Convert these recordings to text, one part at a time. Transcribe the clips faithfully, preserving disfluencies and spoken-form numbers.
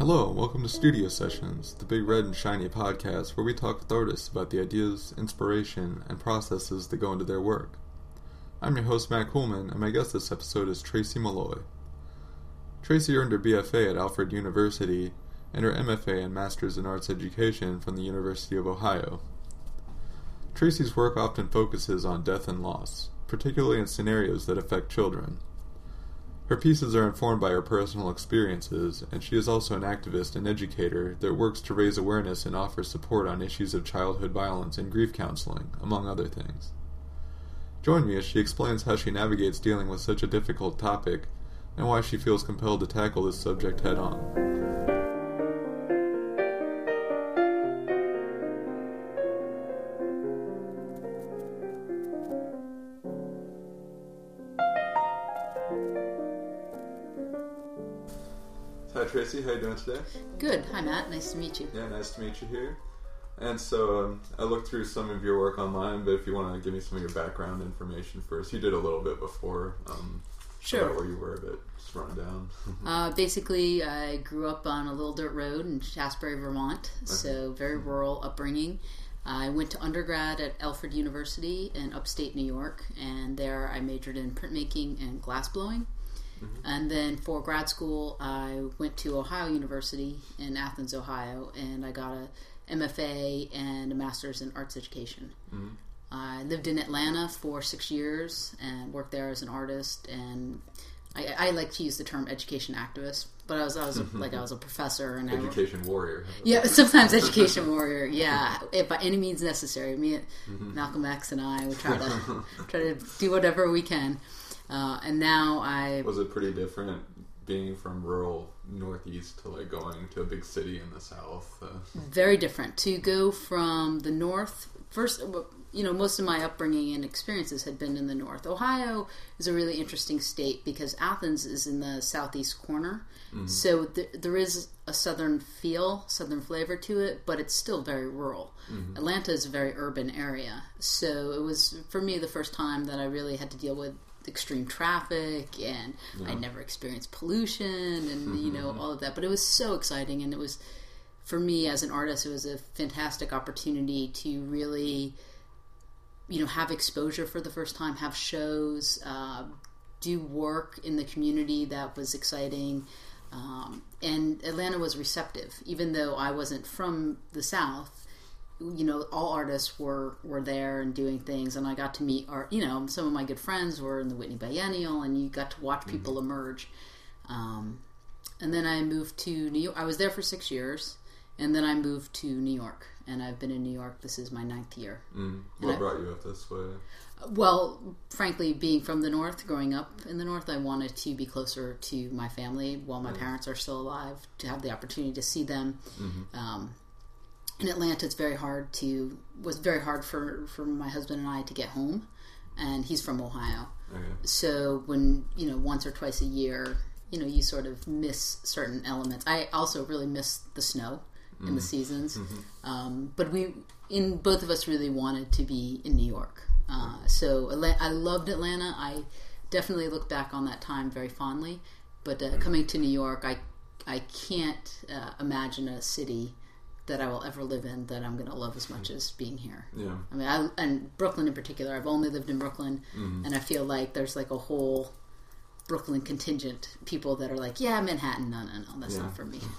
Hello, and welcome to Studio Sessions, the big red and shiny podcast where we talk with artists about the ideas, inspiration, and processes that go into their work. I'm your host, Matt Coolman, and my guest this episode is Tracy Malloy. Tracy earned her B F A at Alfred University and her M F A and Master's in Arts Education from the University of Ohio. Tracy's work often focuses on death and loss, particularly in scenarios that affect children. Her pieces are informed by her personal experiences, and she is also an activist and educator that works to raise awareness and offer support on issues of childhood violence and grief counseling, among other things. Join me as she explains how she navigates dealing with such a difficult topic and why she feels compelled to tackle this subject head-on. Hi Tracy, how you doing today? Good. Hi Matt, nice to meet you. Yeah, nice to meet you here. And so um, I looked through some of your work online, but if you want to give me some of your background information first. You did a little bit before. Um, sure. About where you were, but just run down. uh, basically, I grew up on a little dirt road in Shasbury, Vermont, okay. So very rural upbringing. I went to undergrad at Alfred University in upstate New York, and there I majored in printmaking and glassblowing. Mm-hmm. And then for grad school, I went to Ohio University in Athens, Ohio, and I got a M F A and a Master's in Arts Education. Mm-hmm. I lived in Atlanta for six years and worked there as an artist. And I, I like to use the term education activist, but I was I was a, like I was a professor and education I, warrior. Yeah, sometimes education warrior. Yeah, if by any means necessary. Me, mm-hmm. Malcolm X, and I would try to try to do whatever we can. Uh, and now I... Was it pretty different being from rural Northeast to like going to a big city in the South? Uh... Very different. To go from the North... First, you know, most of my upbringing and experiences had been in the North. Ohio is a really interesting state because Athens is in the southeast corner. Mm-hmm. So th- there is a southern feel, southern flavor to it, but it's still very rural. Mm-hmm. Atlanta is a very urban area. So it was, for me, the first time that I really had to deal with extreme traffic, and yeah. I never experienced pollution and mm-hmm. you know all of that, but it was so exciting, and it was, for me as an artist, it was a fantastic opportunity to really, you know, have exposure for the first time, have shows, uh, do work in the community that was exciting, um, and Atlanta was receptive, even though I wasn't from the South. You know, all artists were, were there and doing things, and I got to meet art. You know, some of my good friends were in the Whitney Biennial, and you got to watch people mm-hmm. emerge. Um, and then I moved to New York. I was there for six years, and then I moved to New York, and I've been in New York. This is my ninth year. Mm. What I, brought you up this way? Well, frankly, being from the North, growing up in the North, I wanted to be closer to my family while my mm. parents are still alive, to have the opportunity to see them. Mm-hmm. Um, In Atlanta, it's very hard to, was very hard for, for my husband and I to get home, and he's from Ohio. Okay. So when, you know, once or twice a year, you know, you sort of miss certain elements. I also really miss the snow mm. in the seasons. Mm-hmm. Um, but we, in both of us really wanted to be in New York. Uh, so I loved Atlanta. I definitely look back on that time very fondly. But uh, coming to New York, I, I can't uh, imagine a city that I will ever live in that I'm going to love as much as being here. Yeah. I mean, I, and Brooklyn in particular, I've only lived in Brooklyn, mm-hmm. and I feel like there's like a whole Brooklyn contingent, people that are like, yeah, Manhattan, no, no, no, that's yeah. not for me.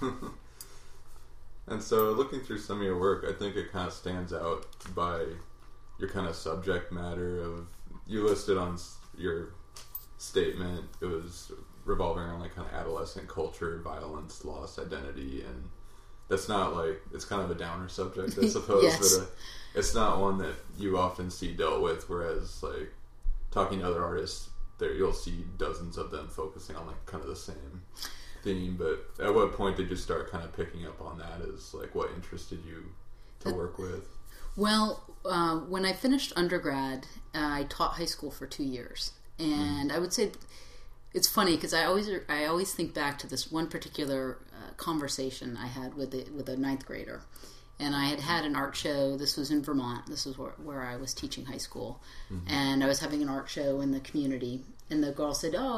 And so looking through some of your work, I think it kind of stands out by your kind of subject matter of, you listed on your statement, it was revolving around like kind of adolescent culture, violence, loss, identity, and that's not like, it's kind of a downer subject, I suppose, yes. but uh, it's not one that you often see dealt with, whereas like talking to other artists, there you'll see dozens of them focusing on like kind of the same theme. But at what point did you start kind of picking up on that as like what interested you to work with? Well, uh, when I finished undergrad, uh, I taught high school for two years, and mm. I would say it's funny because I always I always think back to this one particular uh, conversation I had with a, with a ninth grader, and I had had an art show. This was in Vermont. This was where, where I was teaching high school, mm-hmm. and I was having an art show in the community. And the girl said, "Oh,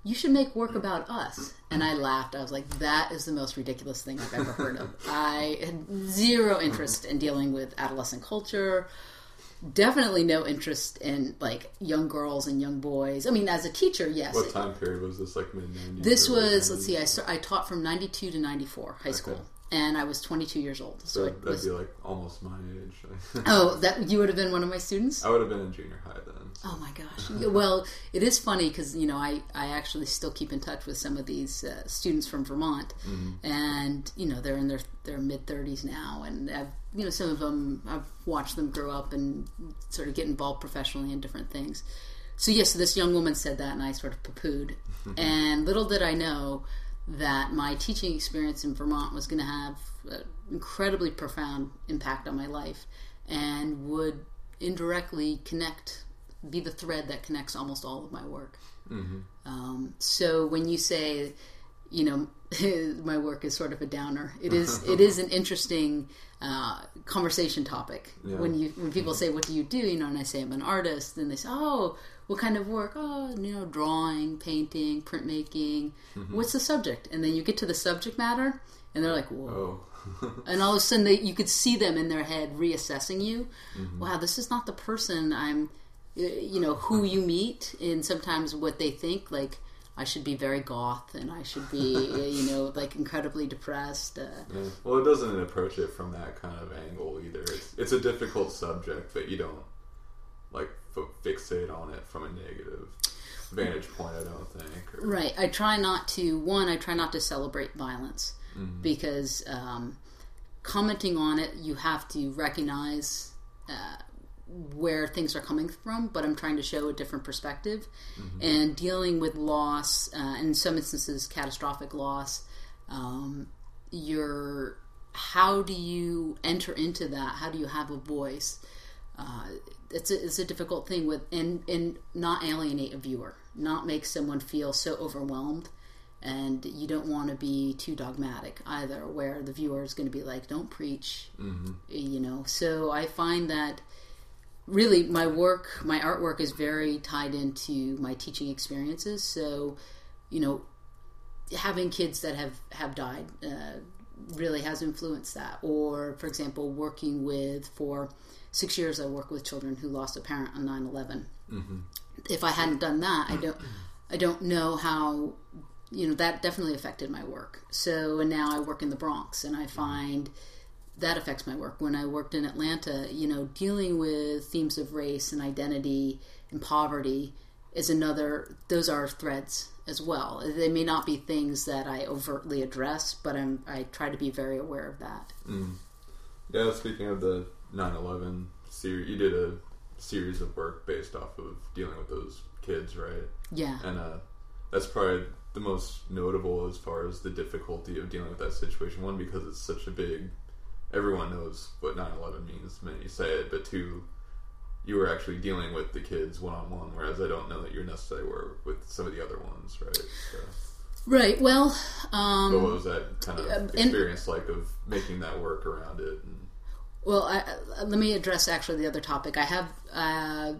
you should make work about us. And I laughed. I was like, that is the most ridiculous thing I've ever heard of. I had zero interest in dealing with adolescent culture. Definitely no interest in like young girls and young boys. I mean, as a teacher, yes. What time period was this? Like mid nineties? This was, let's see, I, I taught from ninety-two to ninety-four, high school. Okay. And I was twenty-two years old. So, so that'd was, be like almost my age. Oh, that you would have been one of my students? I would have been in junior high then. So. Oh my gosh. Well, it is funny because, you know, I, I actually still keep in touch with some of these uh, students from Vermont. Mm-hmm. And, you know, they're in their, their mid-thirties now. And, I've, you know, some of them, I've watched them grow up and sort of get involved professionally in different things. So, yes, so this young woman said that and I sort of poo-pooed. And little did I know that my teaching experience in Vermont was going to have an incredibly profound impact on my life and would indirectly connect, be the thread that connects almost all of my work. Mm-hmm. Um, so when you say, you know, my work is sort of a downer, it is it is an interesting uh, conversation topic. Yeah. When you when people say, "What do you do?" You know, and I say I'm an artist, and they say, "Oh, what kind of work?" "Oh, you know, drawing, painting, printmaking." Mm-hmm. "What's the subject?" And then you get to the subject matter, and they're like, "Whoa." Oh. And all of a sudden, they, you could see them in their head reassessing you. Mm-hmm. Wow, this is not the person I'm, you know, who you meet, and sometimes what they think, like, I should be very goth, and I should be, you know, like incredibly depressed. Uh, yeah. Well, it doesn't approach it from that kind of angle either. It's, it's a difficult subject, but you don't, like, f- fixate on it from a negative vantage point, I don't think. Or... Right. I try not to, one, I try not to celebrate violence. Mm-hmm. Because um, commenting on it, you have to recognize uh, where things are coming from, but I'm trying to show a different perspective. Mm-hmm. And dealing with loss, uh, in some instances catastrophic loss, um, you're, how do you enter into that? How do you have a voice? Uh, it's, a, it's a difficult thing with, and, and not alienate a viewer, not make someone feel so overwhelmed. And you don't want to be too dogmatic either, where the viewer is going to be like, don't preach, mm-hmm. you know. So I find that really my work, my artwork is very tied into my teaching experiences. So, you know, having kids that have, have died uh, really has influenced that. Or, for example, working with, for six years I worked with children who lost a parent on nine eleven. Mm-hmm. If I hadn't done that, I don't, I don't know how... You know, that definitely affected my work. So, and now I work in the Bronx, and I find that affects my work. When I worked in Atlanta, you know, dealing with themes of race and identity and poverty is another, those are threads as well. They may not be things that I overtly address, but I'm, I try to be very aware of that. Mm. Yeah, speaking of the nine eleven series, you did a series of work based off of dealing with those kids, right? Yeah. And uh, that's probably the most notable as far as the difficulty of dealing with that situation. One, because it's such a big, everyone knows what nine eleven means the minute you say it, but two, you were actually dealing with the kids one-on-one, whereas I don't know that you necessarily were with some of the other ones, right? So. Right, well... Um, so what was that kind of experience and, like of making that work around it? And... Well, I, let me address actually the other topic. I have, uh,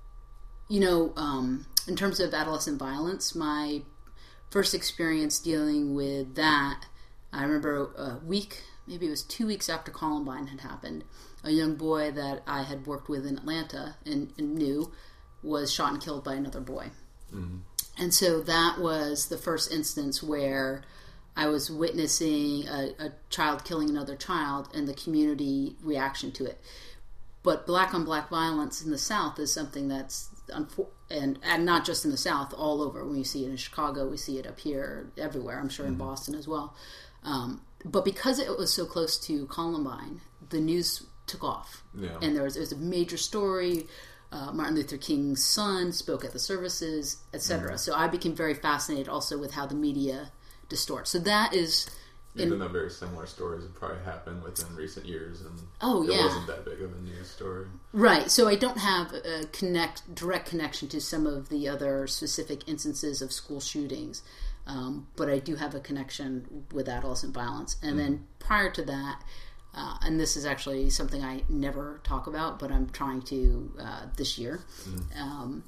you know, um, in terms of adolescent violence, my first experience dealing with that, I remember a week, maybe it was two weeks after Columbine had happened, a young boy that I had worked with in Atlanta and, and knew was shot and killed by another boy. Mm-hmm. And so that was the first instance where I was witnessing a, a child killing another child and the community reaction to it. But black on black violence in the South is something that's, unfor- and, and not just in the South, all over. When you see it in Chicago, we see it up here, everywhere, I'm sure in mm-hmm. Boston as well. Um, but because it was so close to Columbine, the news took off. Yeah. And there was, there was a major story. Uh, Martin Luther King's son spoke at the services, et cetera. Mm-hmm. So I became very fascinated also with how the media distorts. So that is... Even in, though very similar stories have probably happened within recent years, and oh, it yeah. wasn't that big of a news story. Right. So I don't have a connect direct connection to some of the other specific instances of school shootings, um, but I do have a connection with adolescent violence. And mm. then prior to that, uh, and this is actually something I never talk about, but I'm trying to uh, this year, mm. um,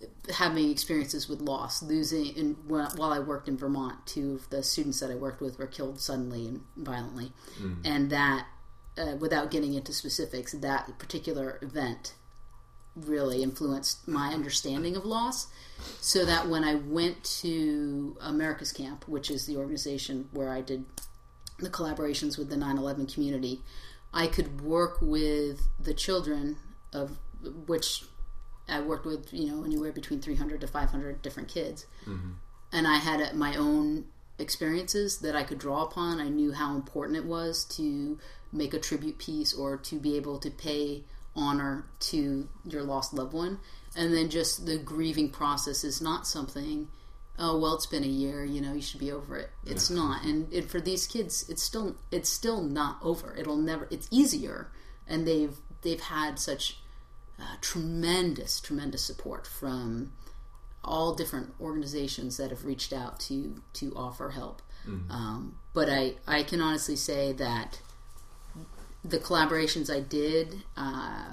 having experiences with loss, losing. And while I worked in Vermont, two of the students that I worked with were killed suddenly and violently, mm. and that, uh, without getting into specifics, that particular event really influenced my understanding of loss. So that when I went to America's Camp, which is the organization where I did the collaborations with the nine eleven community, I could work with the children, of which I worked with, you know, anywhere between three hundred to five hundred different kids. Mm-hmm. And I had my own experiences that I could draw upon. I knew how important it was to make a tribute piece or to be able to pay honor to your lost loved one. And then just the grieving process is not something, oh, well, it's been a year, you know, you should be over it. It's yeah. not. And it, for these kids, it's still it's still not over. It'll never, it's easier. And they've they've had such uh, tremendous, tremendous support from all different organizations that have reached out to, to offer help. Mm-hmm. Um, but I, I can honestly say that the collaborations I did, uh,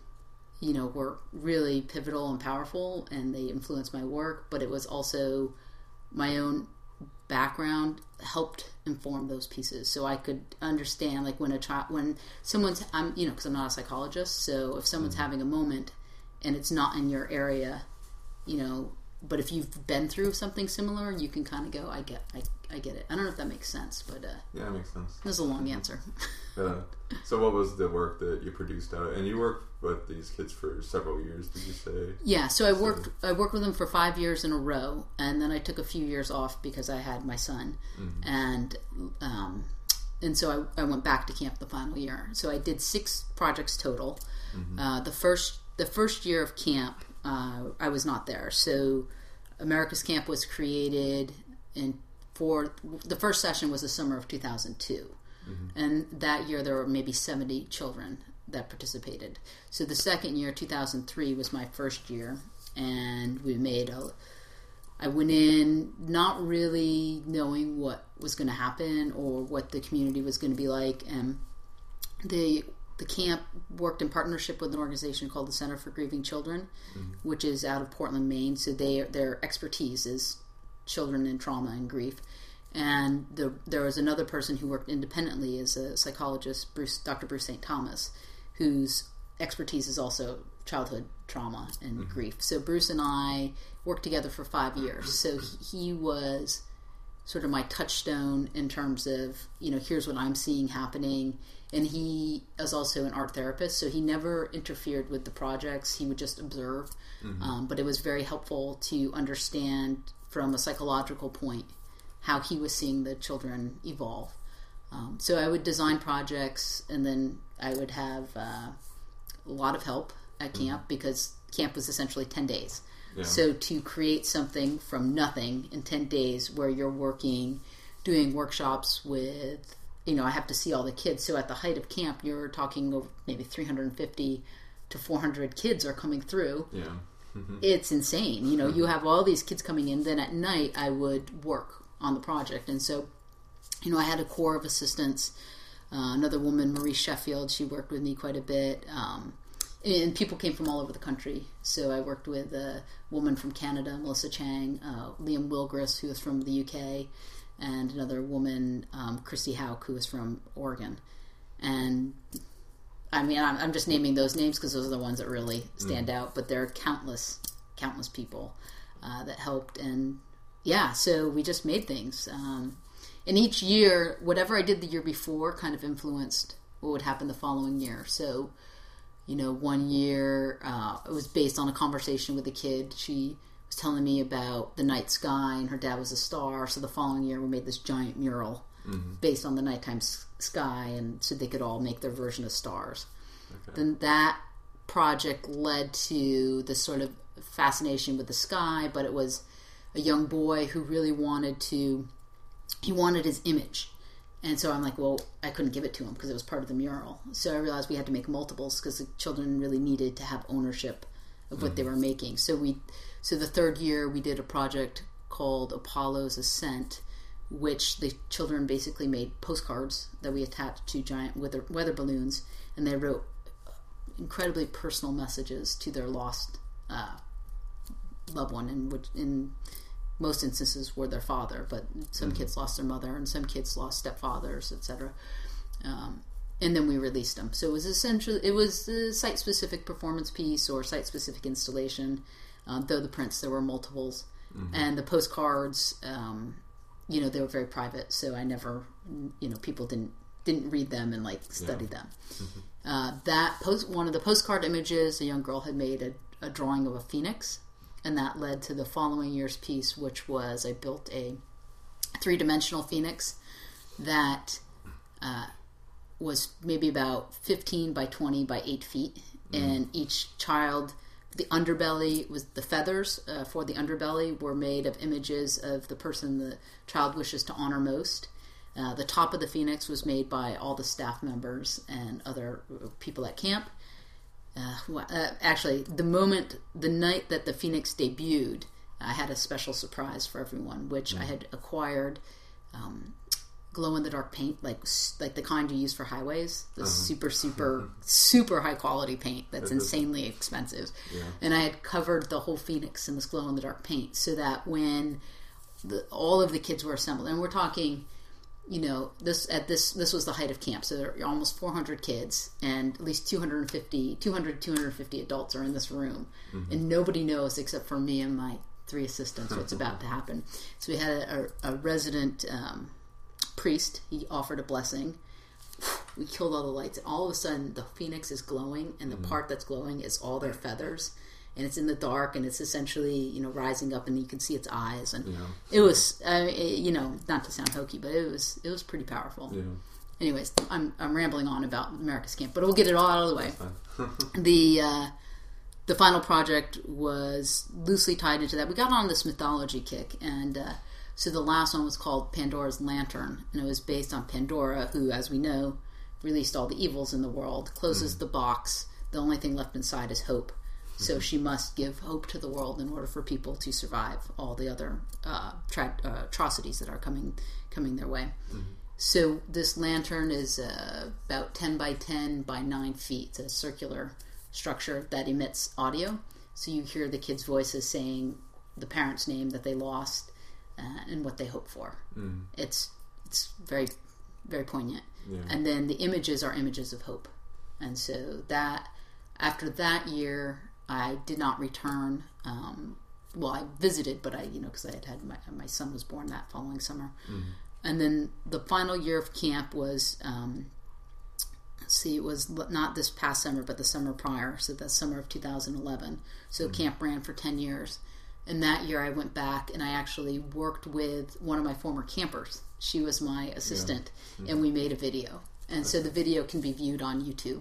you know, were really pivotal and powerful, and they influenced my work. But it was also my own background helped inform those pieces, so I could understand, like, when a child, when someone's, I'm, you know, because I'm not a psychologist, so if someone's mm-hmm. having a moment and it's not in your area, you know, but if you've been through something similar, you can kind of go, I get, I, I get it. I don't know if that makes sense, but uh, yeah, it makes sense. This is a long answer. Yeah. So, what was the work that you produced out? And you worked with these kids for several years, did you say? Yeah. So I worked, so. I worked with them for five years in a row, and then I took a few years off because I had my son, mm-hmm. and um, and so I, I went back to camp the final year. So I did six projects total. Mm-hmm. Uh, the first, the first year of camp, uh, I was not there. So America's Camp was created in for the first session was the summer of two thousand two. Mm-hmm. And that year there were maybe seventy children that participated. So the second year, two thousand three, was my first year, and we made a I went in not really knowing what was going to happen or what the community was going to be like, and the the camp worked in partnership with an organization called the Center for Grieving Children, mm-hmm. which is out of Portland, Maine. So they their expertise is children in trauma and grief. And the, there was another person who worked independently as a psychologist, Bruce, Doctor Bruce Saint Thomas, whose expertise is also childhood trauma and mm-hmm. grief. So Bruce and I worked together for five years. So he, he was sort of my touchstone in terms of, you know, here's what I'm seeing happening. And he is also an art therapist, so he never interfered with the projects. He would just observe. Mm-hmm. Um, but it was very helpful to understand from a psychological point how he was seeing the children evolve. Um, so I would design projects, and then I would have uh, a lot of help at camp, mm-hmm. because camp was essentially ten days. Yeah. So to create something from nothing in ten days where you're working, doing workshops with, you know, I have to see all the kids. So at the height of camp, you're talking over maybe three hundred fifty to four hundred kids are coming through. Yeah. Mm-hmm. It's insane. You know, mm-hmm. you have all these kids coming in. Then at night, I would work on the project. And so, you know, I had a core of assistants. Uh, another woman, Marie Sheffield, she worked with me quite a bit. Um, and people came from all over the country. So I worked with a woman from Canada, Melissa Chang, uh, Liam Wilgris, who is from the U K, and another woman, um, Christy Hauk, who is from Oregon. And I mean, I'm, I'm just naming those names because those are the ones that really stand mm. out. But there are countless, countless people uh, that helped. And yeah, so we just made things. Um, and each year, whatever I did the year before kind of influenced what would happen the following year. So, you know, one year uh, it was based on a conversation with a kid. She was telling me about the night sky, and her dad was a star. So the following year we made this giant mural mm-hmm. based on the nighttime sky, and so they could all make their version of stars. Okay. Then that project led to this sort of fascination with the sky, but it was a young boy who really wanted to, he wanted his image. And so I'm like, well, I couldn't give it to him because it was part of the mural. So I realized we had to make multiples because the children really needed to have ownership of what mm-hmm. they were making. So we, so the third year we did a project called Apollo's Ascent, which the children basically made postcards that we attached to giant weather, weather balloons, and they wrote incredibly personal messages to their lost uh, loved one, and which in most instances were their father, but some mm-hmm. kids lost their mother, and some kids lost stepfathers, et cetera. Um, and then we released them. So it was essentially it was a site-specific performance piece or site-specific installation. Um, though the prints, there were multiples, mm-hmm. and the postcards, um, you know, they were very private. So I never, you know, people didn't didn't read them and like study yeah. them. Mm-hmm. Uh, that post one of the postcard images, a young girl had made a, a drawing of a phoenix. And that led to the following year's piece, which was I built a three-dimensional phoenix that uh, was maybe about fifteen by twenty by eight feet. Mm. And each child, the underbelly was the feathers uh, for the underbelly were made of images of the person the child wishes to honor most. Uh, the top of the phoenix was made by all the staff members and other people at camp. Uh, uh, actually, the moment, the night that the Phoenix debuted, I had a special surprise for everyone, which mm. I had acquired um, glow-in-the-dark paint, like like the kind you use for highways, the uh-huh. super, super, super high-quality paint that's insanely expensive. Yeah. And I had covered the whole Phoenix in this glow-in-the-dark paint so that when the, all of the kids were assembled, and we're talking... You know, this at this this was the height of camp, so there are almost four hundred kids, and at least two hundred fifty, two hundred, two hundred fifty adults are in this room, mm-hmm. and nobody knows except for me and my three assistants what's about to happen. So we had a, a, a resident um, priest. He offered a blessing. We killed all the lights, and all of a sudden the phoenix is glowing, and the mm-hmm. part that's glowing is all their feathers. And it's in the dark, and it's essentially, you know, rising up, and you can see its eyes, and yeah. it was, uh, it, you know, not to sound hokey, but it was, it was pretty powerful. Yeah. Anyways, I'm, I'm rambling on about America's Camp, but we'll get it all out of the way. the, uh, the final project was loosely tied into that. We got on this mythology kick, and uh, so the last one was called Pandora's Lantern, and it was based on Pandora, who, as we know, released all the evils in the world, closes mm. the box. The only thing left inside is hope. So she must give hope to the world in order for people to survive all the other uh, tra- uh, atrocities that are coming coming their way. Mm-hmm. So this lantern is uh, about ten by ten by nine feet. It's a circular structure that emits audio. So you hear the kids' voices saying the parent's name that they lost uh, and what they hope for. Mm-hmm. It's it's very, very poignant. Yeah. And then the images are images of hope. And so that after that year... I did not return. Um, well, I visited, but I, you know, because I had had my, my son was born that following summer, mm-hmm. and then the final year of camp was, um, let's see, it was not this past summer, but the summer prior, so the summer of two thousand eleven. So mm-hmm. camp ran for ten years, and that year I went back and I actually worked with one of my former campers. She was my assistant, yeah. mm-hmm. and we made a video, and okay. so the video can be viewed on YouTube.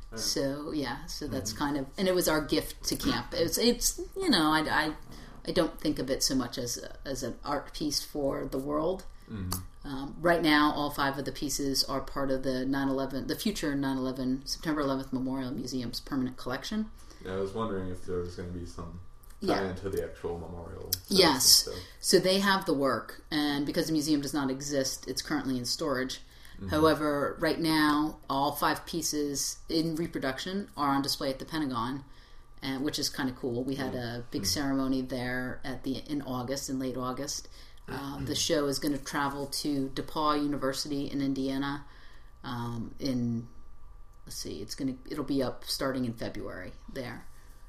So yeah, so that's mm-hmm. kind of, and it was our gift to camp. It's, it's you know, I, I, I don't think of it so much as a, as an art piece for the world. Mm-hmm. Um, right now, all five of the pieces are part of the nine eleven, the future nine eleven September eleventh Memorial Museum's permanent collection. Yeah, I was wondering if there was going to be some tie yeah. into the actual memorial. Yes, so they have the work, and because the museum does not exist, it's currently in storage. Mm-hmm. However, right now, all five pieces in reproduction are on display at the Pentagon, and, which is kind of cool. We had a big mm-hmm. ceremony there at the in August, in late August. Uh, mm-hmm. The show is going to travel to DePaul University in Indiana. Um, in let's see, it's going to it'll be up starting in February there.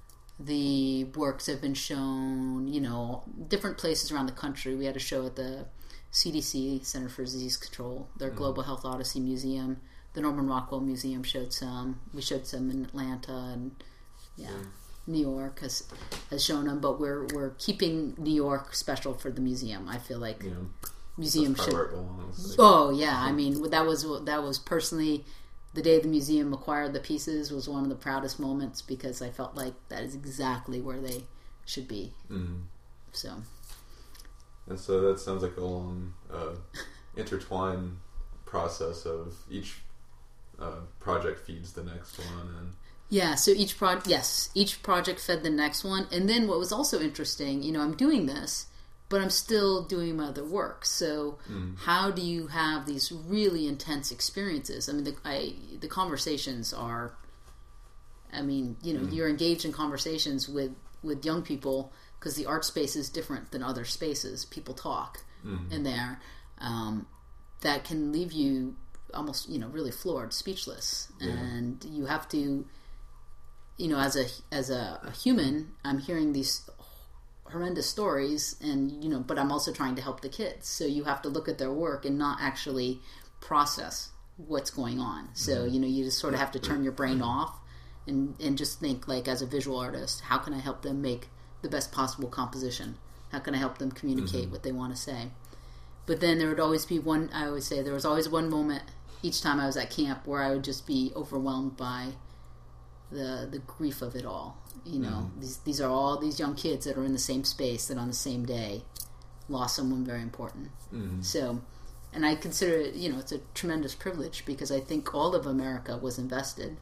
The works have been shown, you know, different places around the country. We had a show at the C D C, Center for Disease Control, their mm-hmm. Global Health Odyssey Museum. The Norman Rockwell Museum showed some. We showed some in Atlanta, and yeah, yeah. New York has has shown them. But we're we're keeping New York special for the museum. I feel like yeah. museum should. Where it belongs. Oh yeah, I mean that was that was personally the day the museum acquired the pieces was one of the proudest moments because I felt like that is exactly where they should be. Mm-hmm. So. And so that sounds like a long, uh, intertwined process of each uh, project feeds the next one. And yeah, so each project, yes, each project fed the next one. And then what was also interesting, you know, I'm doing this, but I'm still doing my other work. So mm. how do you have these really intense experiences? I mean, the, I, the conversations are, I mean, you know, mm. you're engaged in conversations with, with young people because the art space is different than other spaces. People talk mm-hmm. in there. Um, that can leave you almost, you know, really floored, speechless. Yeah. And you have to, you know, as a as a, a human, I'm hearing these horrendous stories, and, you know, but I'm also trying to help the kids. So you have to look at their work and not actually process what's going on. So, mm-hmm. you know, you just sort of have to turn your brain off and, and just think, like, as a visual artist, how can I help them make the best possible composition? How can I help them communicate mm-hmm. what they want to say? But then there would always be one, I always say, there was always one moment each time I was at camp where I would just be overwhelmed by the the grief of it all. You know, mm. these these are all these young kids that are in the same space that on the same day lost someone very important. Mm. So, and I consider it, you know, it's a tremendous privilege because I think all of America was invested.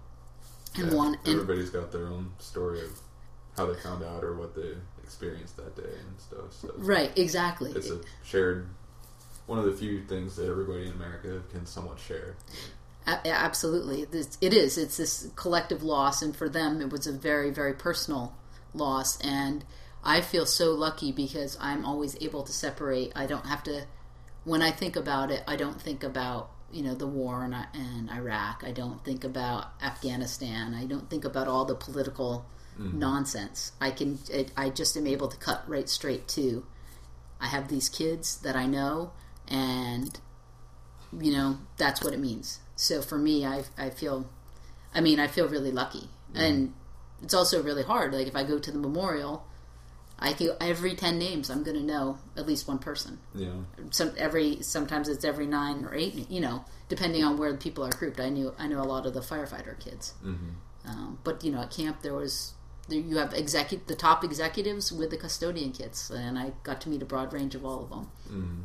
And yeah, one, everybody's and, got their own story of how they found out or what they experienced that day and stuff. So right, exactly. It's a shared, one of the few things that everybody in America can somewhat share. A- absolutely. It is. It's this collective loss, and for them it was a very, very personal loss. And I feel so lucky because I'm always able to separate. I don't have to, when I think about it, I don't think about, you know, the war in, in Iraq. I don't think about Afghanistan. I don't think about all the political mm-hmm. nonsense. I can. It, I just am able to cut right straight to, I have these kids that I know, and, you know, that's what it means. So for me, I I feel, I mean, I feel really lucky, mm. and it's also really hard. Like if I go to the memorial, I feel every ten names I'm going to know at least one person. Yeah. Some every sometimes it's every nine or eight. You know, depending on where the people are grouped. I knew I know a lot of the firefighter kids, mm-hmm. um, but you know, at camp there was there, you have execu- the top executives with the custodian kids, and I got to meet a broad range of all of them. Mm-hmm.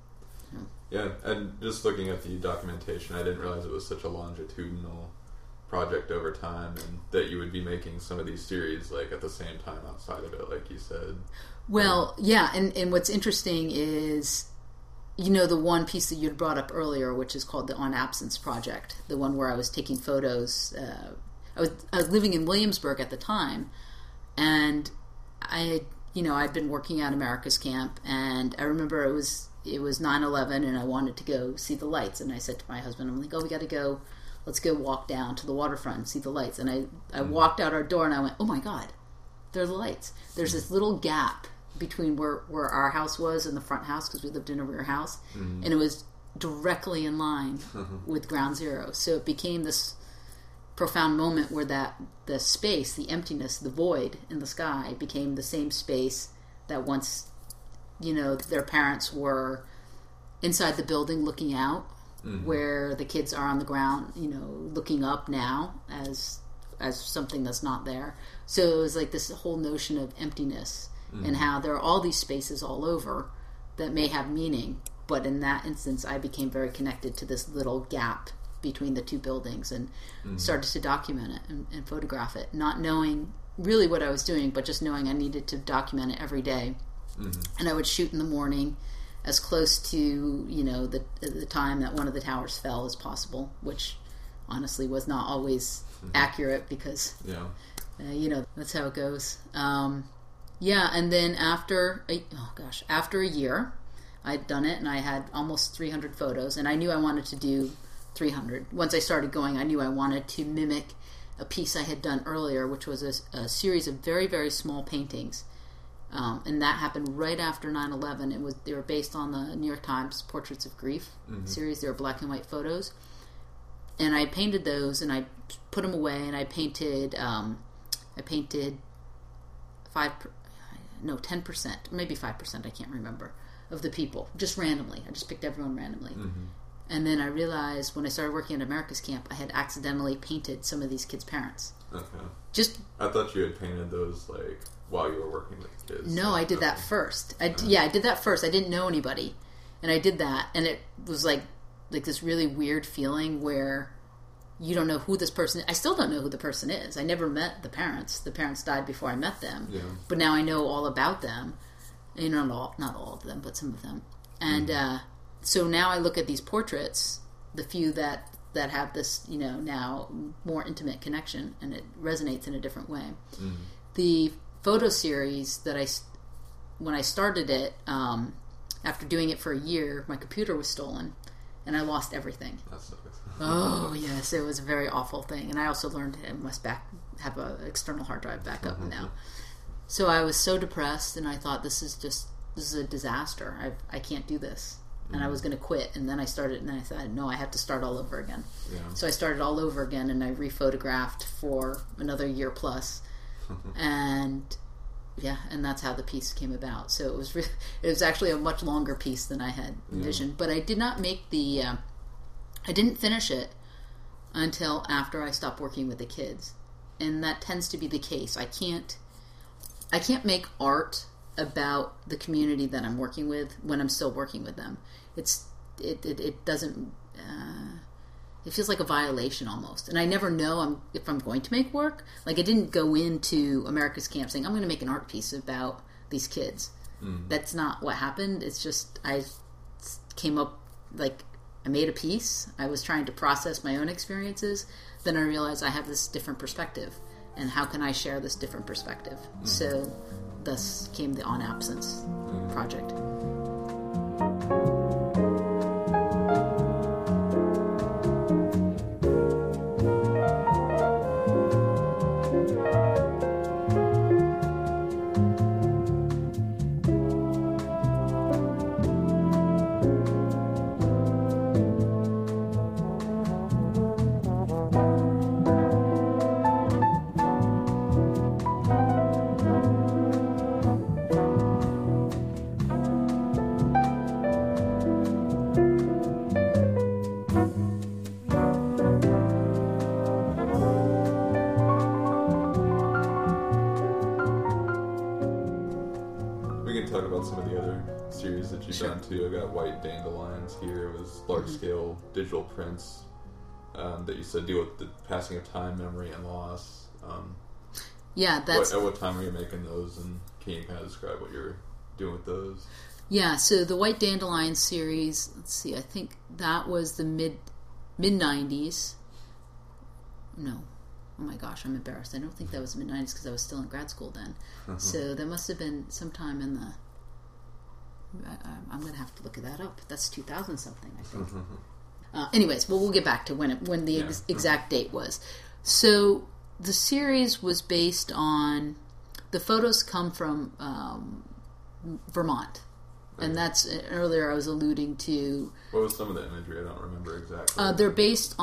Yeah, and just looking at the documentation, I didn't realize it was such a longitudinal project over time, and that you would be making some of these series like at the same time outside of it, like you said. Well, yeah, and, and what's interesting is, you know, the one piece that you'd brought up earlier, which is called the On Absence Project, the one where I was taking photos. Uh, I was I was living in Williamsburg at the time, and I had, you know, I'd been working at America's Camp, and I remember it was it was nine eleven, and I wanted to go see the lights, and I said to my husband, I'm like, oh, we got to go, let's go walk down to the waterfront and see the lights. And I, I mm. walked out our door, and I went, oh my God, there are the lights. There's this little gap between where, where our house was and the front house, because we lived in a rear house, mm. and it was directly in line with Ground Zero. So it became this profound moment where that the space, the emptiness, the void in the sky became the same space that once, you know, their parents were inside the building looking out, mm-hmm. where the kids are on the ground, you know, looking up now as as something that's not there. So it was like this whole notion of emptiness, mm-hmm. and how there are all these spaces all over that may have meaning, but in that instance I became very connected to this little gap between the two buildings, and mm-hmm. started to document it and, and photograph it, not knowing really what I was doing, but just knowing I needed to document it every day. Mm-hmm. And I would shoot in the morning as close to, you know, the the time that one of the towers fell as possible, which honestly was not always mm-hmm. accurate because, yeah. uh, you know, that's how it goes. Um, yeah, and then after, a, oh gosh, after a year, I'd done it, and I had almost three hundred photos, and I knew I wanted to do three hundred. Once I started going, I knew I wanted to mimic a piece I had done earlier, which was a, a series of very, very small paintings. Um, and that happened right after nine eleven. It was they were based on the New York Times Portraits of Grief mm-hmm. series. They were black and white photos, and I painted those, and I put them away, and I painted um, I painted five no ten percent, maybe five percent, I can't remember, of the people, just randomly. I just picked everyone randomly. Mm-hmm. And then I realized when I started working at America's Camp, I had accidentally painted some of these kids' parents. Okay. Just I thought you had painted those like while you were working with the kids. No, I did that first. I, yeah. yeah, I did that first. I didn't know anybody, and I did that, and it was like like this really weird feeling where you don't know who this person is. I still don't know who the person is. I never met the parents. The parents died before I met them. Yeah. But now I know all about them. You know, not all, not all of them, but some of them. And mm. uh, so now I look at these portraits, the few that, that have this, you know, now more intimate connection, and it resonates in a different way. Mm. The photo series that I, when I started it, um, after doing it for a year, my computer was stolen, and I lost everything. That sucks. Oh yes, it was a very awful thing, and I also learned I must back have an external hard drive backup now. So I was so depressed, and I thought, this is just this is a disaster. I I can't do this, and mm-hmm. I was going to quit. And then I started, and I thought, no, I have to start all over again. Yeah. So I started all over again, and I rephotographed for another year plus, and yeah, and that's how the piece came about. So it was re- it was actually a much longer piece than I had envisioned, yeah. But I did not make the. Uh, I didn't finish it until after I stopped working with the kids, and that tends to be the case. I can't, I can't make art about the community that I'm working with when I'm still working with them. It's it it, it doesn't. Uh, it feels like a violation almost, and I never know I'm, if I'm going to make work. Like I didn't go into America's Camp saying I'm going to make an art piece about these kids. Mm. That's not what happened. It's just I came up like. I made a piece. I was trying to process my own experiences. Then I realized I have this different perspective. And how can I share this different perspective? Mm-hmm. So thus came the On Absence mm-hmm. project. Too. I got White Dandelions here. It was large-scale mm-hmm. digital prints um, that you said deal with the passing of time, memory, and loss. Um, yeah, that's... What, at what time were you making those, and can you kind of describe what you're doing with those? Yeah, so the White Dandelions series, let's see, I think that was the mid, mid-nineties. No. Oh my gosh, I'm embarrassed. I don't think that was mid-nineties because I was still in grad school then. Mm-hmm. So that must have been sometime in the... I, I'm going to have to look at that up. That's two thousand something, I think. Mm-hmm. Uh, anyways, well, we'll get back to when it, when the ex- yeah. exact date was. So the series was based on the photos come from um, Vermont, right. And that's earlier I was alluding to. What was some of the imagery? I don't remember exactly. Uh, they're based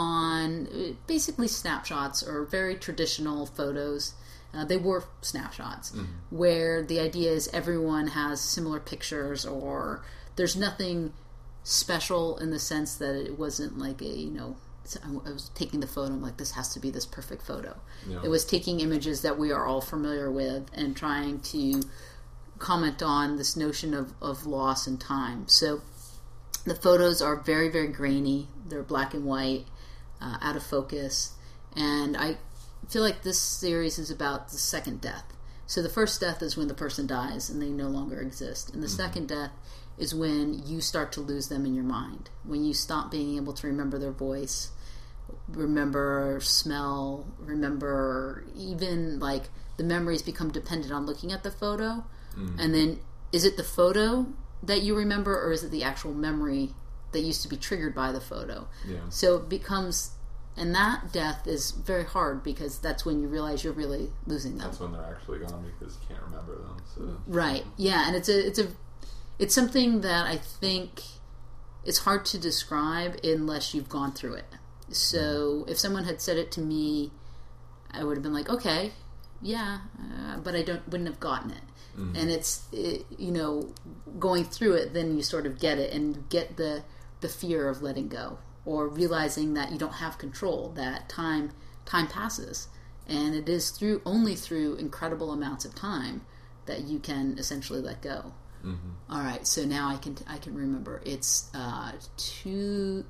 on basically snapshots or very traditional photos. Uh, they were snapshots mm-hmm. where the idea is everyone has similar pictures, or there's nothing special in the sense that it wasn't like a, you know, I was taking the photo, I'm like, this has to be this perfect photo. Yeah. It was taking images that we are all familiar with and trying to comment on this notion of, of loss and time. So the photos are very, very grainy. They're black and white, uh, out of focus. And I feel like this series is about the second death. So the first death is when the person dies and they no longer exist. And the mm-hmm. second death is when you start to lose them in your mind. When you stop being able to remember their voice, remember smell, remember even like the memories become dependent on looking at the photo. Mm-hmm. And then is it the photo that you remember, or is it the actual memory that used to be triggered by the photo? Yeah. So it becomes... And that death is very hard because that's when you realize you're really losing them. That's when they're actually gone because you can't remember them. So. Right. Yeah, and it's a it's a it's something that I think it's hard to describe unless you've gone through it. So mm-hmm. if someone had said it to me, I would have been like, okay, yeah, uh, but I don't wouldn't have gotten it. Mm-hmm. And it's it, you know, going through it, then you sort of get it, and you get the the fear of letting go. Or realizing that you don't have control, that time time passes, and it is through only through incredible amounts of time that you can essentially let go. Mm-hmm. All right, so now I can I can remember. It's uh, two,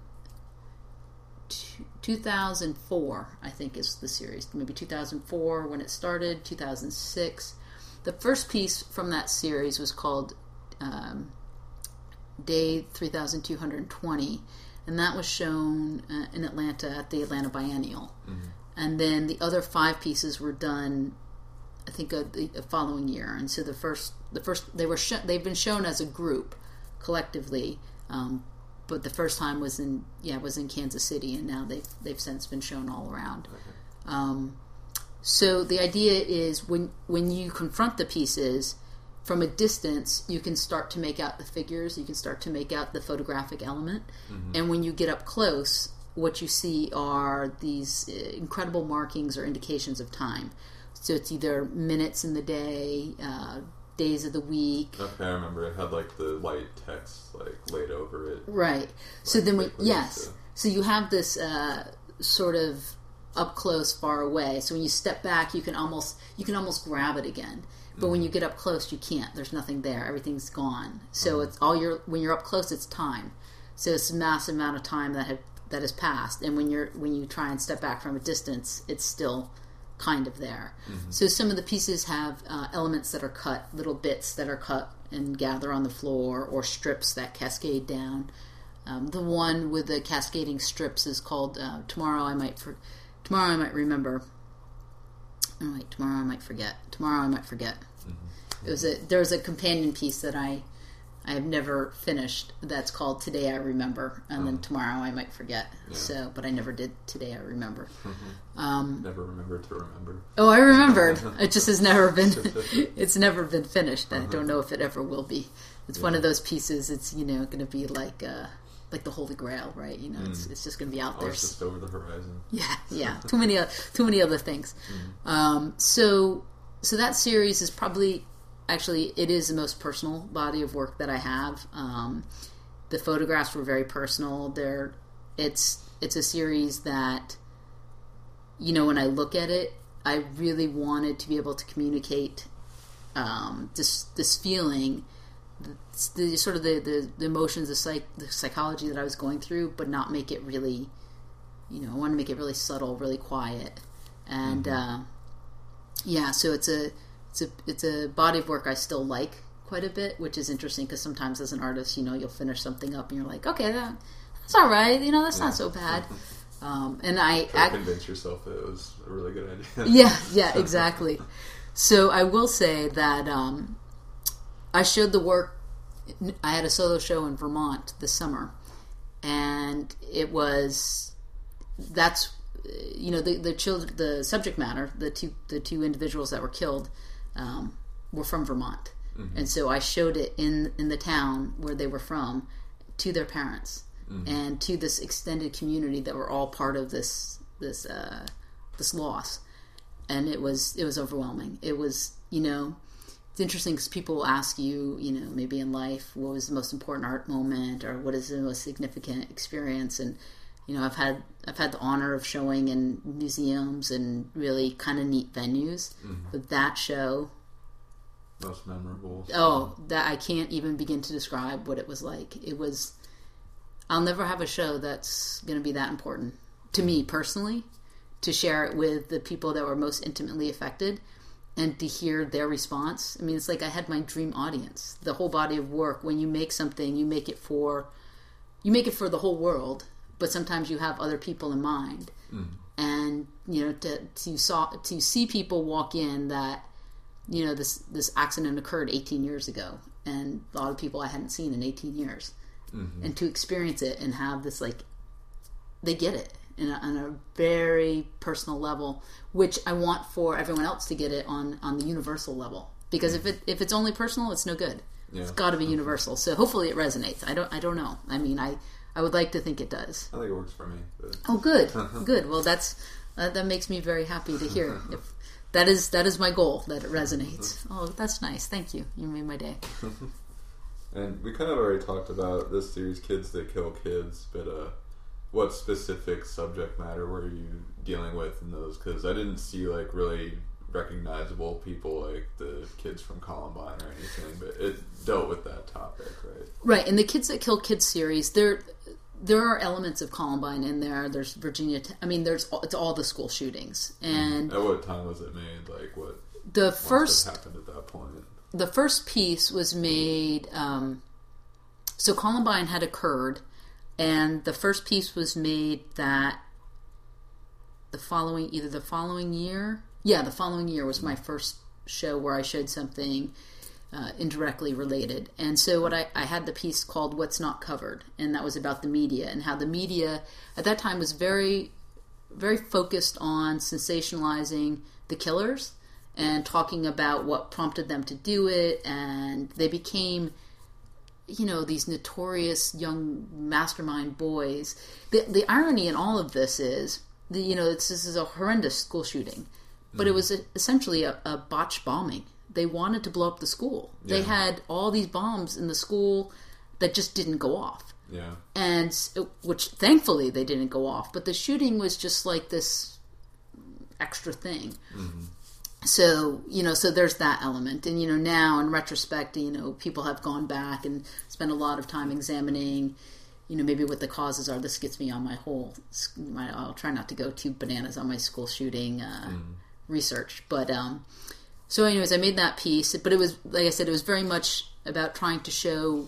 two, two thousand four, I think, is the series. Maybe two thousand four when it started. two thousand six. The first piece from that series was called um, Day three thousand two hundred twenty. And that was shown uh, in Atlanta at the Atlanta Biennial. Mm-hmm. And then the other five pieces were done I think uh, the following year. And so the first, the first they were sh- they've been shown as a group, collectively, um, but the first time was in yeah was in Kansas City, and now they've they've since been shown all around. Okay. Um, so the idea is when when you confront the pieces from a distance, you can start to make out the figures, you can start to make out the photographic element, mm-hmm. and when you get up close, what you see are these incredible markings or indications of time. So it's either minutes in the day, uh, days of the week. Okay, I remember it had like the light text like laid over it. Right. Like, so then, we, yes. To... So you have this uh, sort of up close, far away. So when you step back, you can almost you can almost grab it again. But mm-hmm. when you get up close, you can't. There's nothing there. Everything's gone. So mm-hmm. it's all your when you're up close, it's time. So it's a massive amount of time that have that has passed. And when you're when you try and step back from a distance, it's still kind of there. Mm-hmm. So some of the pieces have uh, elements that are cut, little bits that are cut and gather on the floor, or strips that cascade down. Um, the one with the cascading strips is called uh, "Tomorrow I Might For- Tomorrow I Might Remember." Oh wait, tomorrow I might forget. Tomorrow I might forget. Mm-hmm. It was a there was a companion piece that I I have never finished. That's called "Today I Remember," and mm-hmm. then tomorrow I might forget. Yeah. So, but I never did "Today I Remember." Mm-hmm. Um, never remembered to remember. Oh, I remembered. It just has never been. It's never been finished. Mm-hmm. I don't know if it ever will be. It's yeah. one of those pieces. It's you know going to be like. Uh, Like the Holy Grail, right? You know, mm. it's it's just going to be out oh, there. It's just over the horizon. Yeah, yeah. Too many, too many other things. Mm. Um, so, so that series is probably, actually, it is the most personal body of work that I have. Um, the photographs were very personal. They're, it's it's a series that, you know, when I look at it, I really wanted to be able to communicate um, this this feeling. The, the sort of the, the, the emotions, the, psych, the psychology that I was going through, but not make it really, you know, I want to make it really subtle, really quiet, and mm-hmm. uh, yeah. So it's a it's a it's a body of work I still like quite a bit, which is interesting because sometimes as an artist, you know, you'll finish something up and you're like, okay, that, that's all right, you know, that's yeah. not so bad. Um, and I Try to convince yourself that it was a really good idea. yeah, yeah, exactly. So I will say that. Um, I showed the work. I had a solo show in Vermont this summer, and it was that's you know the the children, the subject matter, the two the two individuals that were killed um, were from Vermont, mm-hmm. and so I showed it in in the town where they were from to their parents mm-hmm. and to this extended community that were all part of this this uh, this loss, and it was it was overwhelming. It was you know. It's interesting because people will ask you, you know, maybe in life, what was the most important art moment, or what is the most significant experience? And you know, I've had I've had the honor of showing in museums and really kind of neat venues. Mm-hmm. But that show, most memorable. Oh, that I can't even begin to describe what it was like. It was. I'll never have a show that's going to be that important to me personally, to share it with the people that were most intimately affected. And to hear their response. I mean, it's like I had my dream audience. The whole body of work, when you make something, you make it for you make it for the whole world, but sometimes you have other people in mind. Mm. And, you know, to to saw to see people walk in that, you know, this this accident occurred eighteen years ago, and a lot of people I hadn't seen in eighteen years. Mm-hmm. And to experience it and have this, like, they get it. In a, on a very personal level, which I want for everyone else to get it on, on the universal level. Because if it if it's only personal, it's no good. Yeah. It's got to be universal. So hopefully it resonates. I don't I don't know. I mean, I, I would like to think it does. I think it works for me. But... Oh, good, good. Well, that's uh, that makes me very happy to hear. If that is that is my goal, that it resonates. Oh, that's nice. Thank you. You made my day. And we kind of already talked about this series, Kids That Kill Kids, but uh. what specific subject matter were you dealing with in those? Because I didn't see like really recognizable people like the kids from Columbine or anything, but it dealt with that topic, right? Right, and the Kids That Kill Kids series, there there are elements of Columbine in there. There's Virginia. T- I mean, there's it's all the school shootings. And at what time was it made? Like what? The first happened at that point. The first piece was made. Um, so Columbine had occurred. And the first piece was made that the following, either the following year, yeah, the following year was my first show where I showed something uh, indirectly related. And so what I, I had the piece called What's Not Covered, and that was about the media and how the media at that time was very, very focused on sensationalizing the killers and talking about what prompted them to do it, and they became, you know, these notorious young mastermind boys. The, the irony in all of this is, the, you know, it's, this is a horrendous school shooting, but mm. it was a, essentially a, a botched bombing. They wanted to blow up the school. Yeah. They had all these bombs in the school that just didn't go off. Yeah. And, which thankfully they didn't go off, but the shooting was just like this extra thing. Mm-hmm. So, you know, so there's that element. And, you know, now in retrospect, you know, people have gone back and spent a lot of time examining, you know, maybe what the causes are. This gets me on my whole, my, I'll try not to go too bananas on my school shooting uh, mm. research. But, um, so anyways, I made that piece. But it was, like I said, it was very much about trying to show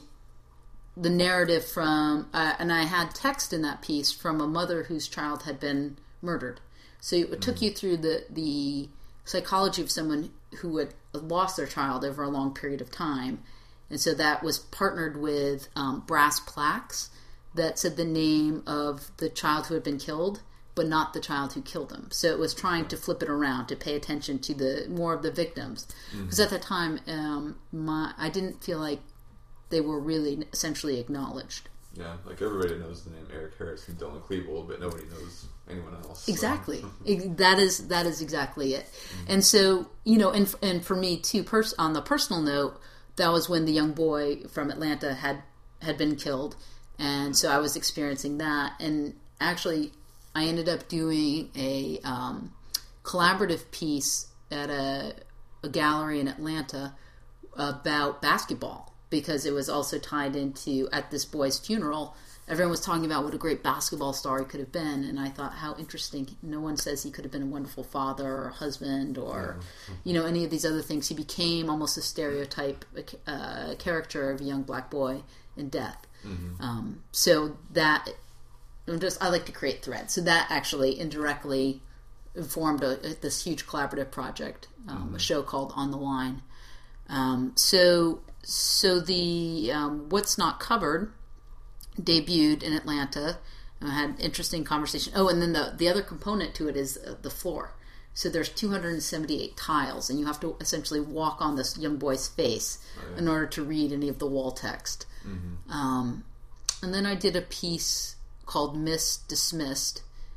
the narrative from, uh, and I had text in that piece from a mother whose child had been murdered. So it mm. took you through the, the psychology of someone who had lost their child over a long period of time. And so that was partnered with um, brass plaques that said the name of the child who had been killed, but not the child who killed them. So it was trying to flip it around to pay attention to the more of the victims. Because mm-hmm. at that time, um, my, I didn't feel like they were really essentially acknowledged. Yeah, like everybody knows the name Eric Harris and Dylan Klebold, but nobody knows anyone else. So. Exactly. that is that is exactly it. Mm-hmm. And so, you know, and and for me too, pers- on the personal note, that was when the young boy from Atlanta had had been killed, and so I was experiencing that. And actually, I ended up doing a um, collaborative piece at a, a gallery in Atlanta about basketball, because it was also tied into, at this boy's funeral, everyone was talking about what a great basketball star he could have been, and I thought, how interesting. No one says he could have been a wonderful father or husband or, mm-hmm. you know, any of these other things. He became almost a stereotype uh, character of a young black boy in death. Mm-hmm. Um, so that, just I like to create threads. So that actually indirectly informed a, this huge collaborative project, um, mm-hmm. a show called On the Line. Um, so... So the um, What's Not Covered debuted in Atlanta. I had an interesting conversation. Oh, and then the, the other component to it is uh, the floor. So there's two hundred seventy-eight tiles, and you have to essentially walk on this young boy's face oh, yeah. in order to read any of the wall text. Mm-hmm. Um, and then I did a piece called Miss Dismissed.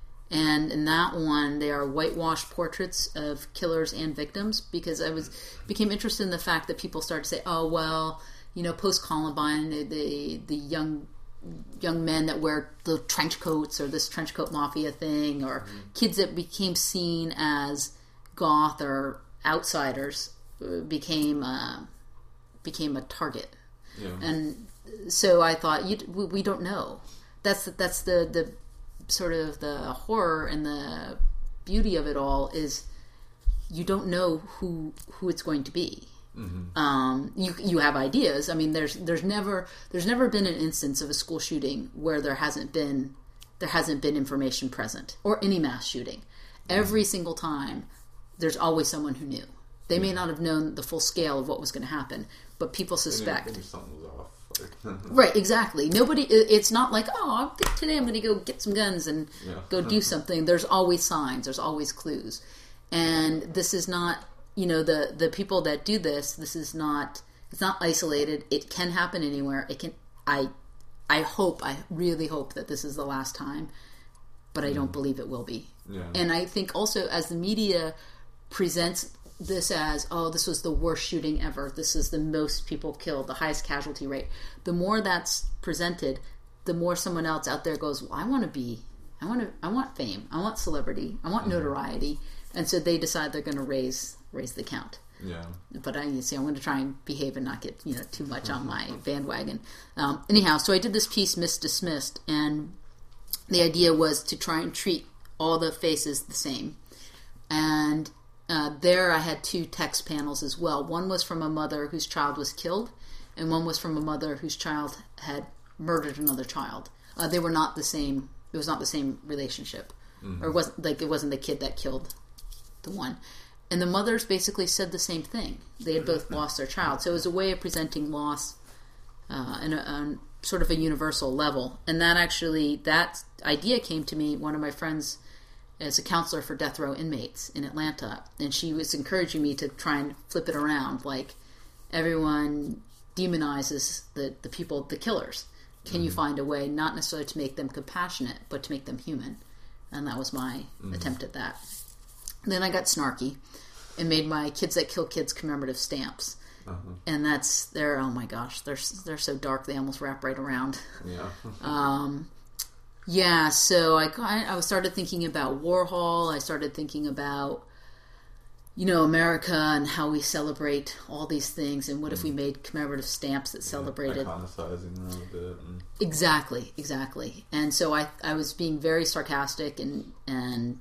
And in that one, they are whitewashed portraits of killers and victims, because I was became interested in the fact that people started to say, "Oh, well, you know, post Columbine, the, the the young young men that wear the trench coats, or this trench coat mafia thing, or mm-hmm. kids that became seen as goth or outsiders became uh, became a target." Yeah. And so I thought, you, we, we don't know. That's that's the the sort of the horror and the beauty of it all is you don't know who who it's going to be. Mm-hmm. Um, you you have ideas. I mean, there's there's never there's never been an instance of a school shooting where there hasn't been there hasn't been information present, or any mass shooting. Mm-hmm. Every single time, there's always someone who knew. They may not have known the full scale of what was going to happen, but people suspect. They knew something was off. Right, exactly. Nobody. It's not like, oh, today I'm going to go get some guns and yeah. go do something. There's always signs. There's always clues, and this is not. You know, the the people that do this. This is not. It's not isolated. It can happen anywhere. It can. I. I hope. I really hope that this is the last time, but I mm. don't believe it will be. Yeah. And I think also as the media presents this as, oh, this was the worst shooting ever, this is the most people killed, the highest casualty rate, the more that's presented, the more someone else out there goes, well, I want to be, I want to, I want fame, I want celebrity, I want mm-hmm. notoriety, and so they decide they're going to raise raise the count. Yeah. But I you see, I'm going to try and behave and not get you know too much on my bandwagon. Um, anyhow, so I did this piece, Miss Dismissed, and the idea was to try and treat all the faces the same, and Uh, there I had two text panels as well. One was from a mother whose child was killed, and one was from a mother whose child had murdered another child. Uh, they were not the same. It was not the same relationship, mm-hmm. or it wasn't like it wasn't the kid that killed the one. and the mothers basically said the same thing. They had both lost their child. So it was a way of presenting loss uh, in a, on sort of a universal level. And that actually, that idea came to me, one of my friends is a counselor for death row inmates in Atlanta. And she was encouraging me to try and flip it around. Like, everyone demonizes the, the people, the killers. Can mm-hmm. you find a way, not necessarily to make them compassionate, but to make them human? And that was my mm-hmm. attempt at that. Then I got snarky and made my Kids That Kill Kids commemorative stamps. Uh-huh. And that's, they're, oh my gosh, they're they're so dark they almost wrap right around. Yeah. um, yeah, so I, I started thinking about Warhol. I started thinking about, you know, America and how we celebrate all these things. And what mm. if we made commemorative stamps that celebrated... Yeah, iconicizing them a bit. And... Exactly, exactly. And so I, I was being very sarcastic and... and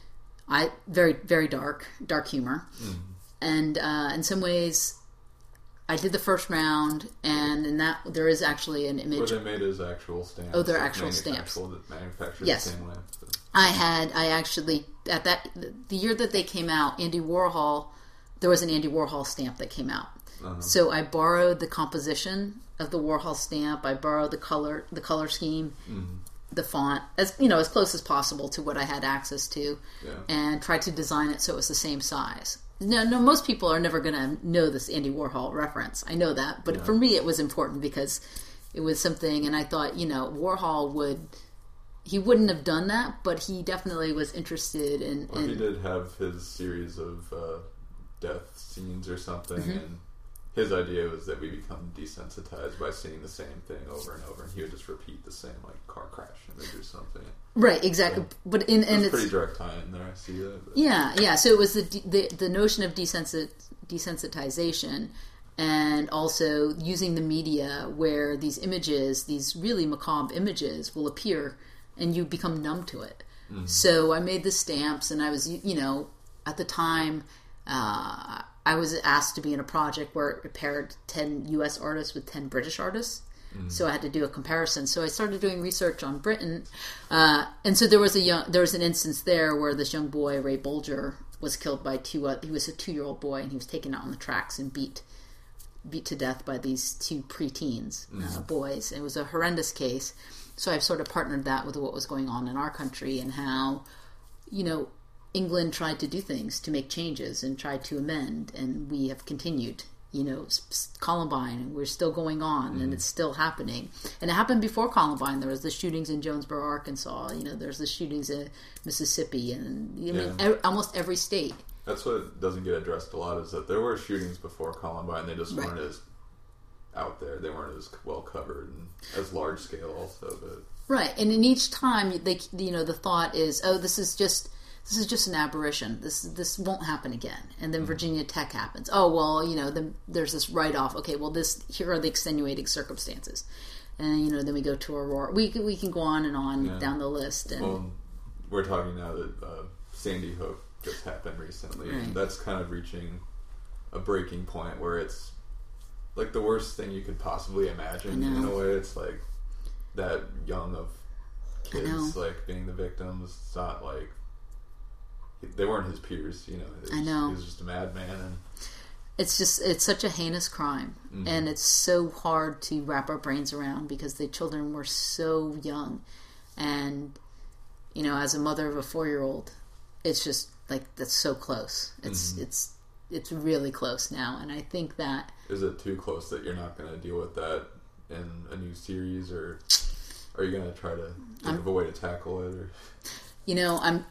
I very very dark dark humor, mm. and uh, in some ways, I did the first round, and in that there is actually an image. Were they made as actual stamps? Oh, they're actual stamps. Manufactured yes. the same way. So. I had I actually at that the year that they came out, Andy Warhol, there was an Andy Warhol stamp that came out. Uh-huh. So I borrowed the composition of the Warhol stamp. I borrowed the color the color scheme. Mm. The font, as you know, as close as possible to what I had access to, yeah. and tried to design it so it was the same size. No, no, most people are never going to know this Andy Warhol reference. I know that, but yeah. for me, it was important because it was something, and I thought, you know, Warhol would, he wouldn't have done that, but he definitely was interested in. Well, in he did have his series of uh, death scenes or something, mm-hmm. and his idea was that we become desensitized by seeing the same thing over and over, and he would just repeat the same, like, car crash image or something. Right, exactly. So, but in and it's it's pretty direct tie in there. I see that. But. Yeah, yeah. So it was the the the notion of desensit, desensitization, and also using the media where these images, these really macabre images, will appear, and you become numb to it. Mm-hmm. So I made the stamps, and I was, you know, at the time. Uh, I was asked to be in a project where it paired ten U S artists with ten British artists. Mm. So I had to do a comparison. So I started doing research on Britain. Uh, and so there was a young, there was an instance there where this young boy, Ray Bolger, was killed by two, uh, he was a two-year-old boy, and he was taken out on the tracks and beat beat to death by these two preteens, mm. uh, boys. It was a horrendous case. So I've sort of partnered that with what was going on in our country and how, you know, England tried to do things to make changes and tried to amend, and we have continued. You know, Columbine, and we're still going on, mm-hmm. and it's still happening. And it happened before Columbine. There was the shootings in Jonesboro, Arkansas. You know, there's the shootings in Mississippi, and I mean, yeah. e- almost every state. That's what doesn't get addressed a lot, is that there were shootings before Columbine. They just right. weren't as out there. They weren't as well covered and as large scale also. But right, and in each time, they, you know, the thought is, oh, this is just... This is just an aberration. This this won't happen again. And then Virginia Tech happens. Oh, well, you know, then there's this write-off. Okay, well, this here are the extenuating circumstances. And, you know, then we go to Aurora. We can, we can go on and on yeah. down the list. And well, we're talking now that uh, Sandy Hook just happened recently. Right. And that's kind of reaching a breaking point where it's like the worst thing you could possibly imagine. In a way, it's like that young of kids, like, being the victims. It's not like... They weren't his peers, you know. Was, I know. He was just a madman. And... It's just, it's such a heinous crime. Mm-hmm. And it's so hard to wrap our brains around because the children were so young. And, you know, as a mother of a four-year-old, it's just, like, that's so close. It's, mm-hmm. it's, it's really close now. And I think that... Is it too close that you're not going to deal with that in a new series? Or are you going to try to think I'm, of a way to tackle it? Or... You know, I'm...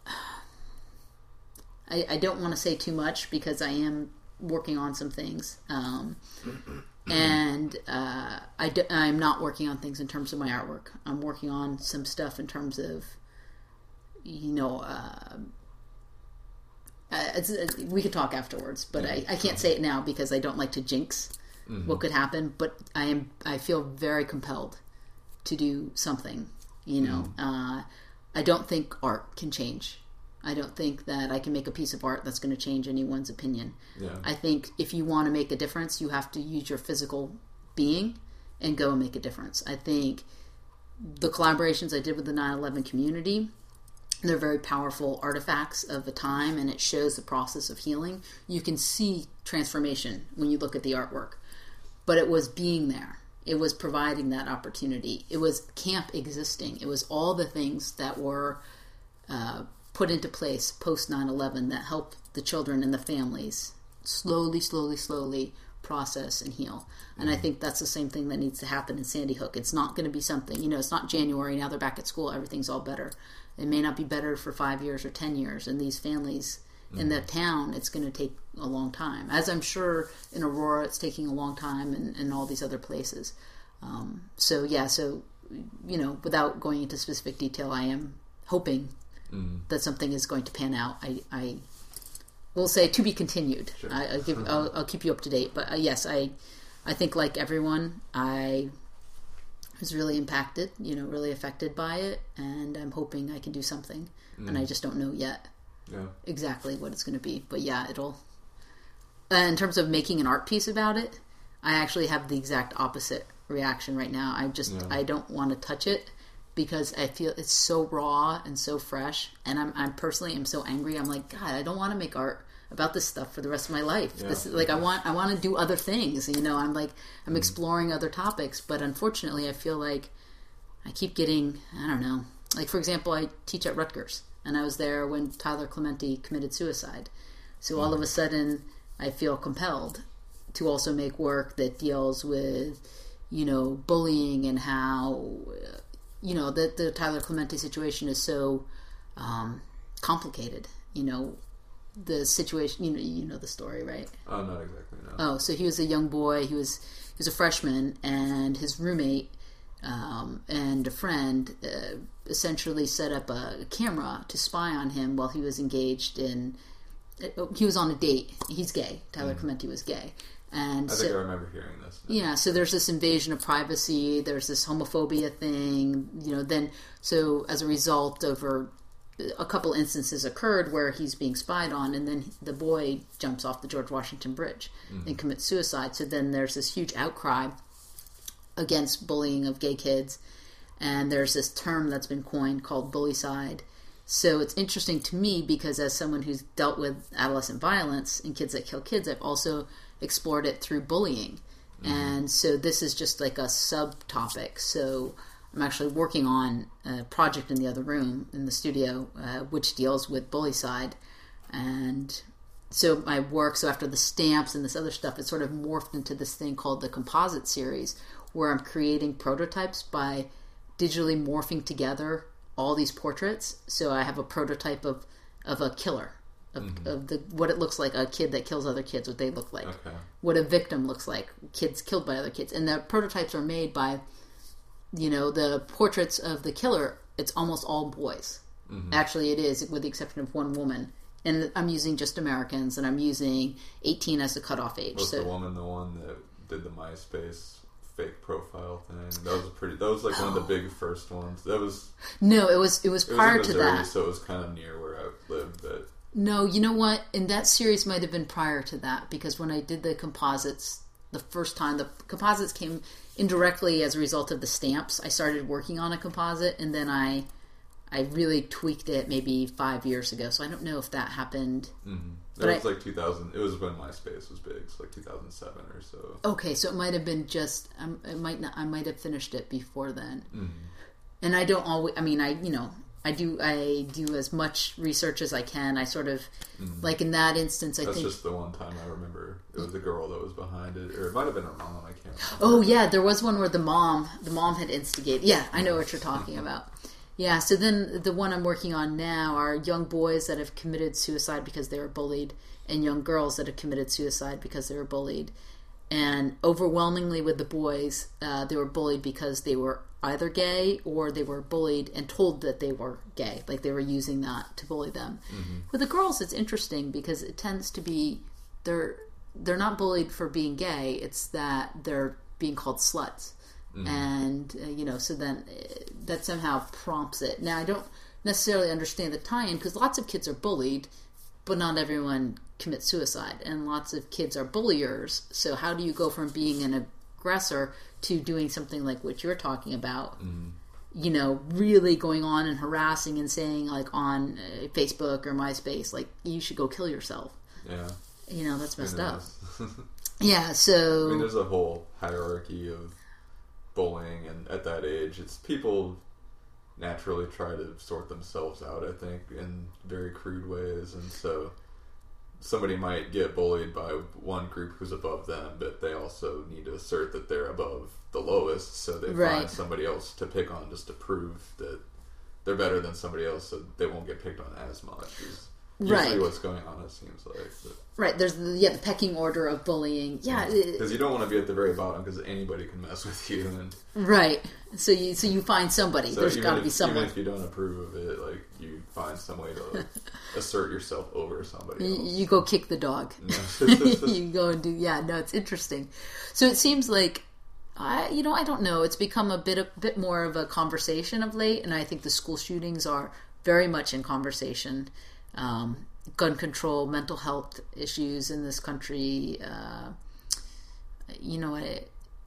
I, I don't want to say too much because I am working on some things. Um, and uh, I do, I'm not working on things in terms of my artwork. I'm working on some stuff in terms of, you know, uh, uh, it's, it's, we could talk afterwards, but yeah, I, I can't say it now because I don't like to jinx mm-hmm. what could happen. But I am I feel very compelled to do something, you know. Mm-hmm. Uh, I don't think art can change. I don't think that I can make a piece of art that's going to change anyone's opinion. Yeah. I think if you want to make a difference, you have to use your physical being and go and make a difference. I think the collaborations I did with the nine eleven community, they're very powerful artifacts of a time, and it shows the process of healing. You can see transformation when you look at the artwork. But it was being there. It was providing that opportunity. It was camp existing. It was all the things that were uh, put into place post nine eleven that helped the children and the families slowly, slowly, slowly process and heal. And mm-hmm. I think that's the same thing that needs to happen in Sandy Hook. It's not going to be something, you know, it's not January, now they're back at school, everything's all better. It may not be better for five years or ten years. And these families mm-hmm. in that town, it's going to take a long time. As I'm sure in Aurora, it's taking a long time, and, and all these other places. Um, so, yeah, so, you know, without going into specific detail, I am hoping mm-hmm. that something is going to pan out. I, I will say to be continued. Sure. I, I'll, give, I'll, I'll keep you up to date. But uh, yes, I, I think like everyone, I was really impacted, you know, really affected by it, and I'm hoping I can do something. Mm. And I just don't know yet yeah. exactly what it's going to be. But yeah, it'll... Uh, in terms of making an art piece about it, I actually have the exact opposite reaction right now. I just, yeah. I don't want to touch it because I feel it's so raw and so fresh. And I'm, I'm personally, I'm so angry. I'm like, God, I don't want to make art about this stuff for the rest of my life. Yeah. This is like, I want, I want to do other things. You know, I'm like, I'm mm. exploring other topics, but unfortunately I feel like I keep getting, I don't know, like for example, I teach at Rutgers, and I was there when Tyler Clementi committed suicide. So mm. all of a sudden I feel compelled to also make work that deals with, you know, bullying and how, you know, the, the Tyler Clementi situation is so um, complicated. You know, the situation, you know, you know the story, right? Oh, not exactly, no. Oh, so he was a young boy. He was he was a freshman, and his roommate um, and a friend uh, essentially set up a camera to spy on him while he was engaged in. He was on a date. He's gay. Tyler mm. Clementi was gay. And I so, think I remember hearing this. Yeah, so there's this invasion of privacy. There's this homophobia thing. You know, then, so as a result, over a couple instances occurred where he's being spied on, and then the boy jumps off the George Washington Bridge mm. and commits suicide. So then there's this huge outcry against bullying of gay kids. And there's this term that's been coined called bullycide. So it's interesting to me because as someone who's dealt with adolescent violence and kids that kill kids, I've also explored it through bullying. Mm-hmm. And so this is just like a subtopic. So I'm actually working on a project in the other room in the studio, uh, which deals with bullycide. And so my work, so after the stamps and this other stuff, it sort of morphed into this thing called the composite series, where I'm creating prototypes by digitally morphing together all these portraits. So I have a prototype of, of a killer, of, mm-hmm. of the what it looks like, a kid that kills other kids, what they look like, okay. what a victim looks like, kids killed by other kids. And the prototypes are made by, you know, the portraits of the killer, it's almost all boys. Mm-hmm. Actually, it is, with the exception of one woman. And I'm using just Americans, and I'm using eighteen as the cutoff age. Was so, the woman the one that did the MySpace fake profile thing? That was a pretty. That was like one of the big first ones. That was no. It was. It was it prior was in Missouri, to that. So it was kind of near where I lived. But no, you know what? And that series might have been prior to that, because when I did the composites the first time, the composites came indirectly as a result of the stamps. I started working on a composite, and then I, I really tweaked it maybe five years ago. So I don't know if that happened. Mm-hmm. It was I, like two thousand. It was when MySpace was big. So like two thousand seven or so. Okay, so it might have been just. Um, it might not. I might have finished it before then. Mm-hmm. And I don't always. I mean, I you know. I do. I do as much research as I can. I sort of mm-hmm. like in that instance. I That's think just the one time I remember. It was the girl that was behind it, or it might have been her mom. I can't remember. Oh yeah, there was one where the mom, the mom had instigated. Yeah, I know what you're talking about. Yeah. So then the one I'm working on now are young boys that have committed suicide because they were bullied, and young girls that have committed suicide because they were bullied. And overwhelmingly with the boys, uh, they were bullied because they were either gay or they were bullied and told that they were gay. Like they were using that to bully them. Mm-hmm. With the girls, it's interesting because it tends to be, they're, they're not bullied for being gay. It's that they're being called sluts. Mm-hmm. And, uh, you know, so then uh, that somehow prompts it. Now, I don't necessarily understand the tie-in because lots of kids are bullied, but not everyone commits suicide. And lots of kids are bulliers. So how do you go from being an aggressor to doing something like what you're talking about? Mm-hmm. you know, really going on and harassing and saying, like, on uh, Facebook or MySpace, like, you should go kill yourself. Yeah. You know, that's messed up. Yeah, so... I mean, there's a whole hierarchy of bullying, and at that age, it's people naturally try to sort themselves out, I think, in very crude ways, and so somebody might get bullied by one group who's above them, but they also need to assert that they're above the lowest, so they right. find somebody else to pick on just to prove that they're better than somebody else, so they won't get picked on as much. Is usually right. what's going on, it seems like. But, right, there's the, yeah, the pecking order of bullying. Yeah. Because you don't want to be at the very bottom, because anybody can mess with you. And right. So you so you find somebody. So there's got to if, be someone. Even if you don't approve of it, like, you find some way to assert yourself over somebody else. You, you go kick the dog. You go and do, yeah, no, it's interesting. So it seems like, I, you know, I don't know. It's become a bit, a bit more of a conversation of late, and I think the school shootings are very much in conversation. Um, gun control, mental health issues in this country. Uh, you know, I,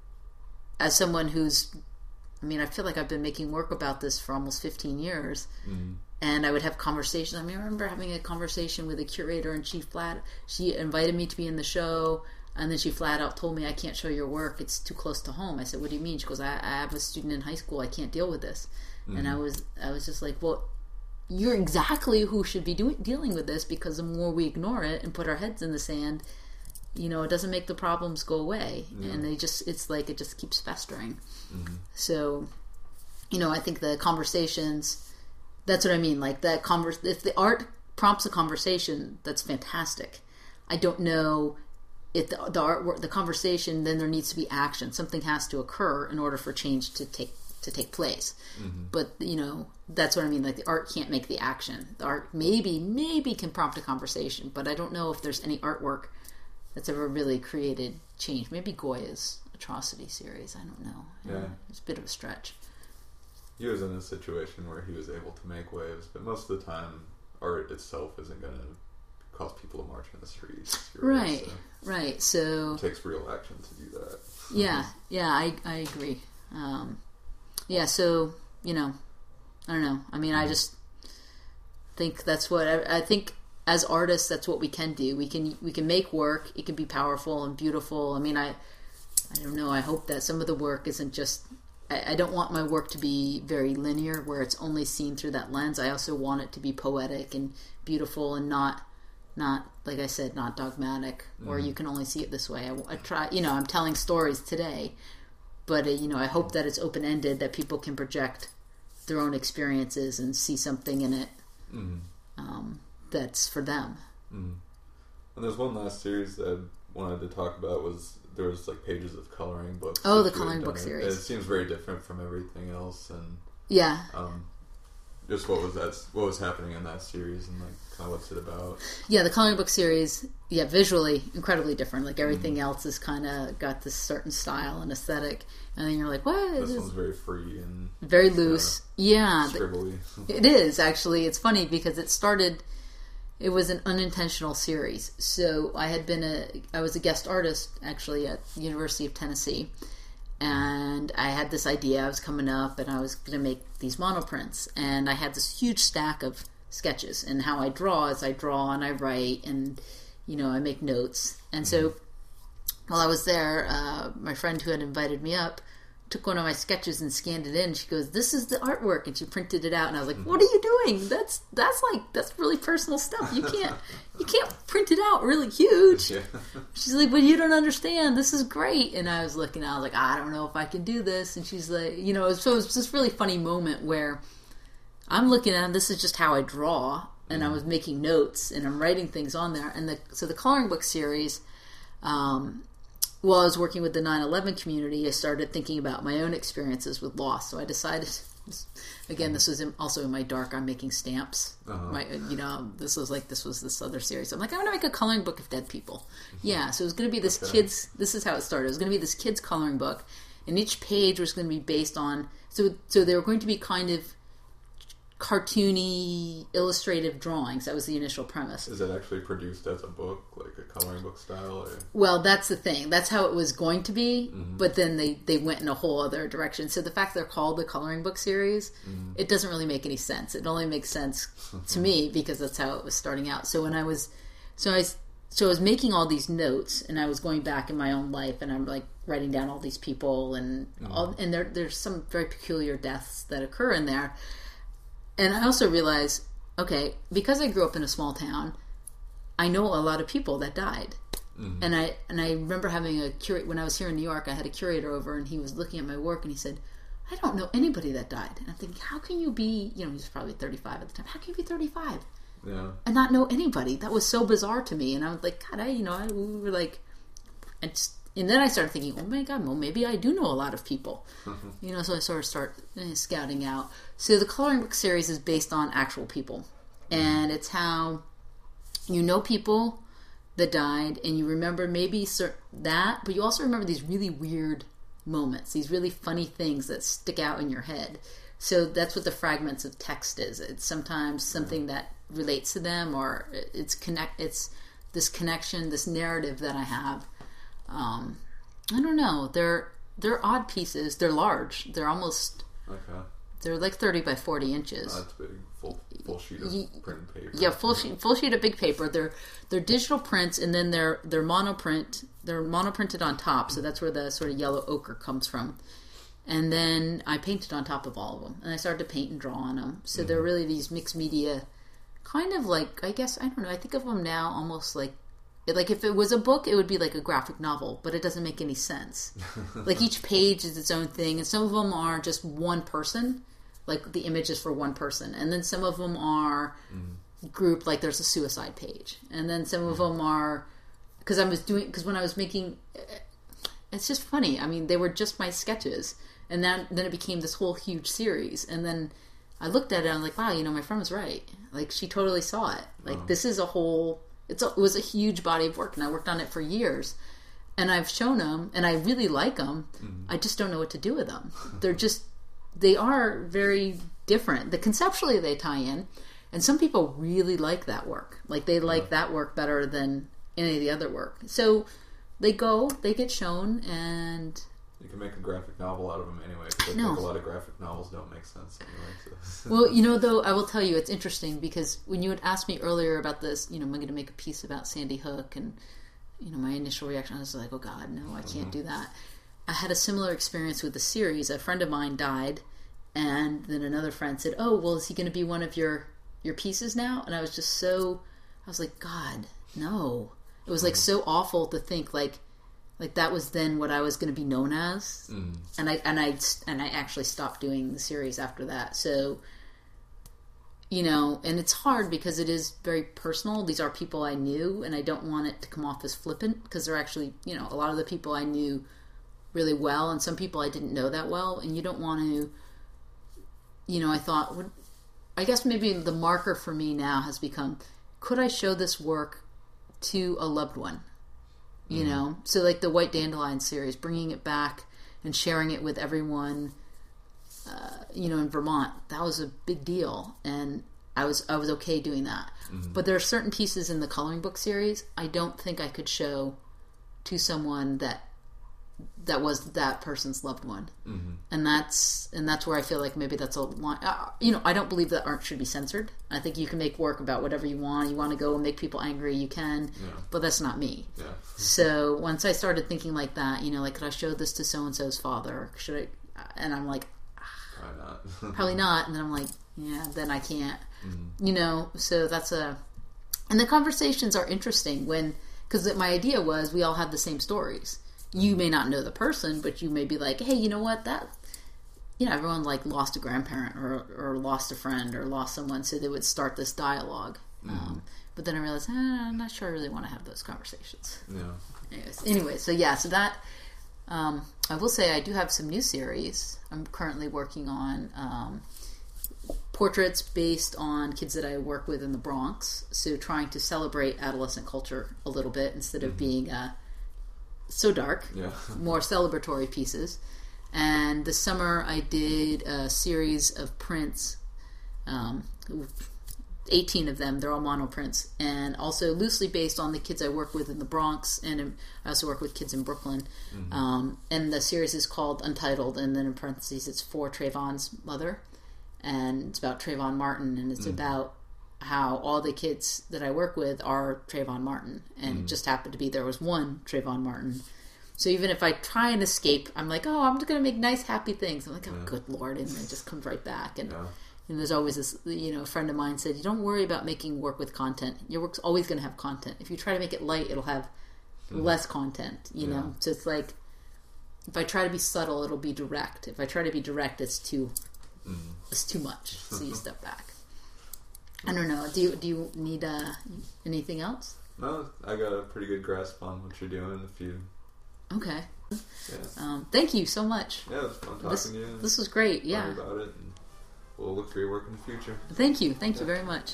as someone who's, I mean, I feel like I've been making work about this for almost fifteen years. Mm-hmm. And I would have conversations. I mean, I remember having a conversation with a curator, and she flat, she invited me to be in the show, and then she flat out told me, I can't show your work. It's too close to home. I said, what do you mean? She goes, I, I have a student in high school. I can't deal with this. Mm-hmm. And I was, I was just like, well, you're exactly who should be doing, dealing with this, because the more we ignore it and put our heads in the sand, you know, it doesn't make the problems go away. Yeah. And they just, it's like, it just keeps festering. Mm-hmm. So, you know, I think the conversations, that's what I mean. Like that converse, if the art prompts a conversation, that's fantastic. I don't know if the, the artwork, the conversation, then there needs to be action. Something has to occur in order for change to take to take place. Mm-hmm. But you know, that's what I mean. Like the art can't make the action. The art maybe maybe can prompt a conversation, but I don't know if there's any artwork that's ever really created change. Maybe Goya's Atrocity series. I don't know. Yeah, it's a bit of a stretch. He was in a situation where he was able to make waves, but most of the time, art itself isn't going to cause people to march in the streets. Right, so right. So it takes real action to do that. Yeah, yeah, I I agree. Um, yeah, so you know, I don't know. I mean, mm-hmm. I just think that's what I, I think. As artists, that's what we can do. We can we can make work. It can be powerful and beautiful. I mean, I I don't know. I hope that some of the work isn't just. I don't want my work to be very linear, where it's only seen through that lens. I also want it to be poetic and beautiful, and not, not like I said, not dogmatic, mm. or you can only see it this way. I, I try, you know, I'm telling stories today, but uh, you know, I hope that it's open ended, that people can project their own experiences and see something in it mm. um, that's for them. Mm. And there's one last series that I wanted to talk about was. There was like pages of coloring books. Oh, the coloring book series. It seems very different from everything else, and yeah. Um, just what was that? What was happening in that series, and like kind of what's it about? Yeah, the coloring book series. Yeah, visually incredibly different. Like everything mm-hmm. else is kind of got this certain style and aesthetic, and then you're like, what? This, this one's very free and very loose. Yeah, scribbly. It is actually. It's funny because it started. It was an unintentional series. So I had been a, I was a guest artist actually at the University of Tennessee, and I had this idea. I was coming up, and I was going to make these monoprints, and I had this huge stack of sketches. And how I draw is I draw and I write, and you know I make notes. And so while I was there, uh, my friend who had invited me up took one of my sketches and scanned it in. She goes, "This is the artwork," and she printed it out. And I was like, "What are you doing? That's that's like that's really personal stuff. You can't you can't print it out really huge." Yeah. She's like, "But you don't understand. This is great." And I was looking. I was like, "I don't know if I can do this." And she's like, you know, so it was this really funny moment where I'm looking at, this is just how I draw, and mm. I was making notes and I'm writing things on there. And the so the coloring book series. Um, While I was working with the nine eleven community, I started thinking about my own experiences with loss. So I decided, again, this was in, also in my dark. I'm making stamps. Uh-huh. My, you know, this was like this was this other series. I'm like, I'm going to make a coloring book of dead people. Yeah, so it was going to be this okay. kids. This is how it started. It was going to be this kids coloring book, and each page was going to be based on. So so they were going to be kind of cartoony, illustrative drawings. That was the initial premise. Is it actually produced as a book, like a coloring book style? Or? Well, that's the thing. That's how it was going to be, mm-hmm. but then they, they went in a whole other direction. So the fact they're called the coloring book series, mm-hmm. it doesn't really make any sense. It only makes sense to me because that's how it was starting out. So when I was, so I, so I was making all these notes, and I was going back in my own life, and I'm like writing down all these people, and mm-hmm. all, and there there's some very peculiar deaths that occur in there. And I also realized, okay, because I grew up in a small town, I know a lot of people that died. Mm-hmm. And I and I remember having a curate when I was here in New York. I had a curator over, and he was looking at my work, and he said, "I don't know anybody that died." And I'm thinking, how can you be? You know, he was probably thirty-five at the time. How can you be thirty-five yeah. and not know anybody? That was so bizarre to me. And I was like, God, I you know, I, we were like, and just, and then I started thinking, oh my God, well maybe I do know a lot of people. Mm-hmm. You know, so I sort of start uh, scouting out. So the coloring book series is based on actual people, and it's how you know people that died, and you remember maybe that, but you also remember these really weird moments, these really funny things that stick out in your head. So that's what the fragments of text is. It's sometimes something that relates to them, or it's connect. It's this connection, this narrative that I have. Um, I don't know. They're they're odd pieces. They're large. They're almost. Okay. They're like thirty by forty inches. Oh, that's big. Full, full sheet of Ye- print paper. Yeah, full sheet, full sheet of big paper. They're they're digital prints, and then they're they're monoprint. They're monoprinted on top, so that's where the sort of yellow ochre comes from. And then I painted on top of all of them, and I started to paint and draw on them. So mm-hmm. they're really these mixed media, kind of like, I guess, I don't know. I think of them now almost like. Like if it was a book, it would be like a graphic novel, but it doesn't make any sense. Like each page is its own thing, and some of them are just one person, like the image is for one person, and then some of them are mm. grouped, like there's a suicide page, and then some of them are because I was doing because when I was making, it's just funny. I mean, they were just my sketches, and then then it became this whole huge series, and then I looked at it and I'm like, wow, you know, my friend was right. Like she totally saw it. Like oh. this is a whole. It's a, it was a huge body of work, and I worked on it for years. And I've shown them, and I really like them. Mm-hmm. I just don't know what to do with them. They're just, they are very different. The conceptually they tie in, and some people really like that work. Like they like yeah. that work better than any of the other work. So they go, they get shown, and you can make a graphic novel out of them anyway. Because I no. think a lot of graphic novels don't make sense anyway. So. Well, you know, though, I will tell you, it's interesting because when you had asked me earlier about this, you know, am I going to make a piece about Sandy Hook? And, you know, my initial reaction, I was like, oh, God, no, I can't mm-hmm. do that. I had a similar experience with the series. A friend of mine died, and then another friend said, oh, well, is he going to be one of your, your pieces now? And I was just so, I was like, God, no. It was, like, mm-hmm. so awful to think, like, Like that was then what I was going to be known as, mm. and I and I and I actually stopped doing the series after that. So, you know, and it's hard because it is very personal. These are people I knew, and I don't want it to come off as flippant because they're actually, you know, a lot of the people I knew really well, and some people I didn't know that well, and you don't want to, you know. I thought, what, I guess maybe the marker for me now has become: could I show this work to a loved one? You mm-hmm. know, so like the White Dandelion series, bringing it back and sharing it with everyone, uh, you know, in Vermont, that was a big deal, and I was I was okay doing that. Mm-hmm. But there are certain pieces in the coloring book series I don't think I could show to someone that that was that person's loved one, mm-hmm. and that's and that's where I feel like maybe that's a line. Uh, you know, I don't believe that art should be censored. I think you can make work about whatever you want. You want to go and make people angry, you can, yeah. but that's not me. Yeah. So once I started thinking like that, you know, like could I show this to so and so's father? Should I? And I'm like, probably not. probably not. And then I'm like, yeah, then I can't. Mm-hmm. You know, so that's a. And the conversations are interesting when because my idea was we all have the same stories. You may not know the person, but you may be like, hey, you know what, that, you know, everyone like lost a grandparent or or lost a friend or lost someone, so they would start this dialogue. Mm-hmm. Um, but then I realized, eh, I'm not sure I really want to have those conversations. Yeah. Anyways, anyway, so yeah, so that, um, I will say I do have some new series. I'm currently working on um, portraits based on kids that I work with in the Bronx, so trying to celebrate adolescent culture a little bit instead of mm-hmm. being a so dark, yeah. more celebratory pieces. And this summer I did a series of prints Um, eighteen of them. They're all monoprints, and also loosely based on the kids I work with in the Bronx, and I also work with kids in Brooklyn. Mm-hmm. Um, and the series is called Untitled, and then in parentheses it's for Trayvon's mother, and it's about Trayvon Martin, and it's mm-hmm. about how all the kids that I work with are Trayvon Martin, and mm-hmm. it just happened to be there was one Trayvon Martin. So even if I try and escape, I'm like, oh, I'm just going to make nice, happy things. I'm like, oh, yeah. good Lord, and then it just comes right back. And, yeah. and there's always this, you know, a friend of mine said, you don't worry about making work with content. Your work's always going to have content. If you try to make it light, it'll have mm-hmm. less content, you yeah. know? So it's like, if I try to be subtle, it'll be direct. If I try to be direct, it's too, mm-hmm. it's too much. So you step back. I don't know. Do you do you need uh, anything else? No, I got a pretty good grasp on what you're doing. If you okay, yeah. um, thank you so much. Yeah, it was fun talking this, to you. This was great. Yeah, learn about it, and we'll look for your work in the future. Thank you. Thank yeah. you very much.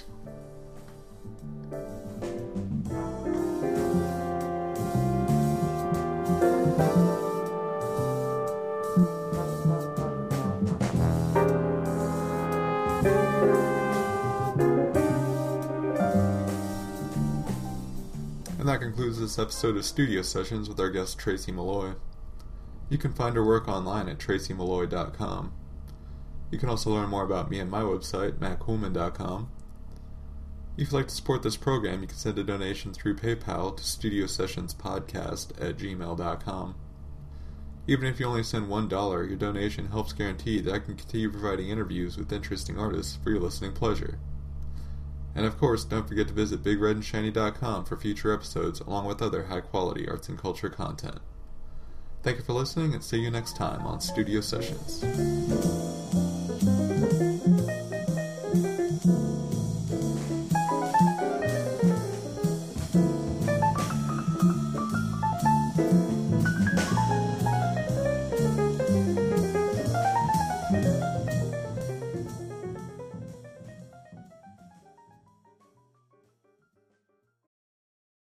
And that concludes this episode of Studio Sessions with our guest Tracy Malloy. You can find her work online at tracy malloy dot com. You can also learn more about me on my website, matt coolman dot com. If you'd like to support this program, you can send a donation through PayPal to studio sessions podcast at gmail dot com. Even if you only send one dollar, your donation helps guarantee that I can continue providing interviews with interesting artists for your listening pleasure. And of course, don't forget to visit big red and shiny dot com for future episodes along with other high-quality arts and culture content. Thank you for listening, and see you next time on Studio Sessions.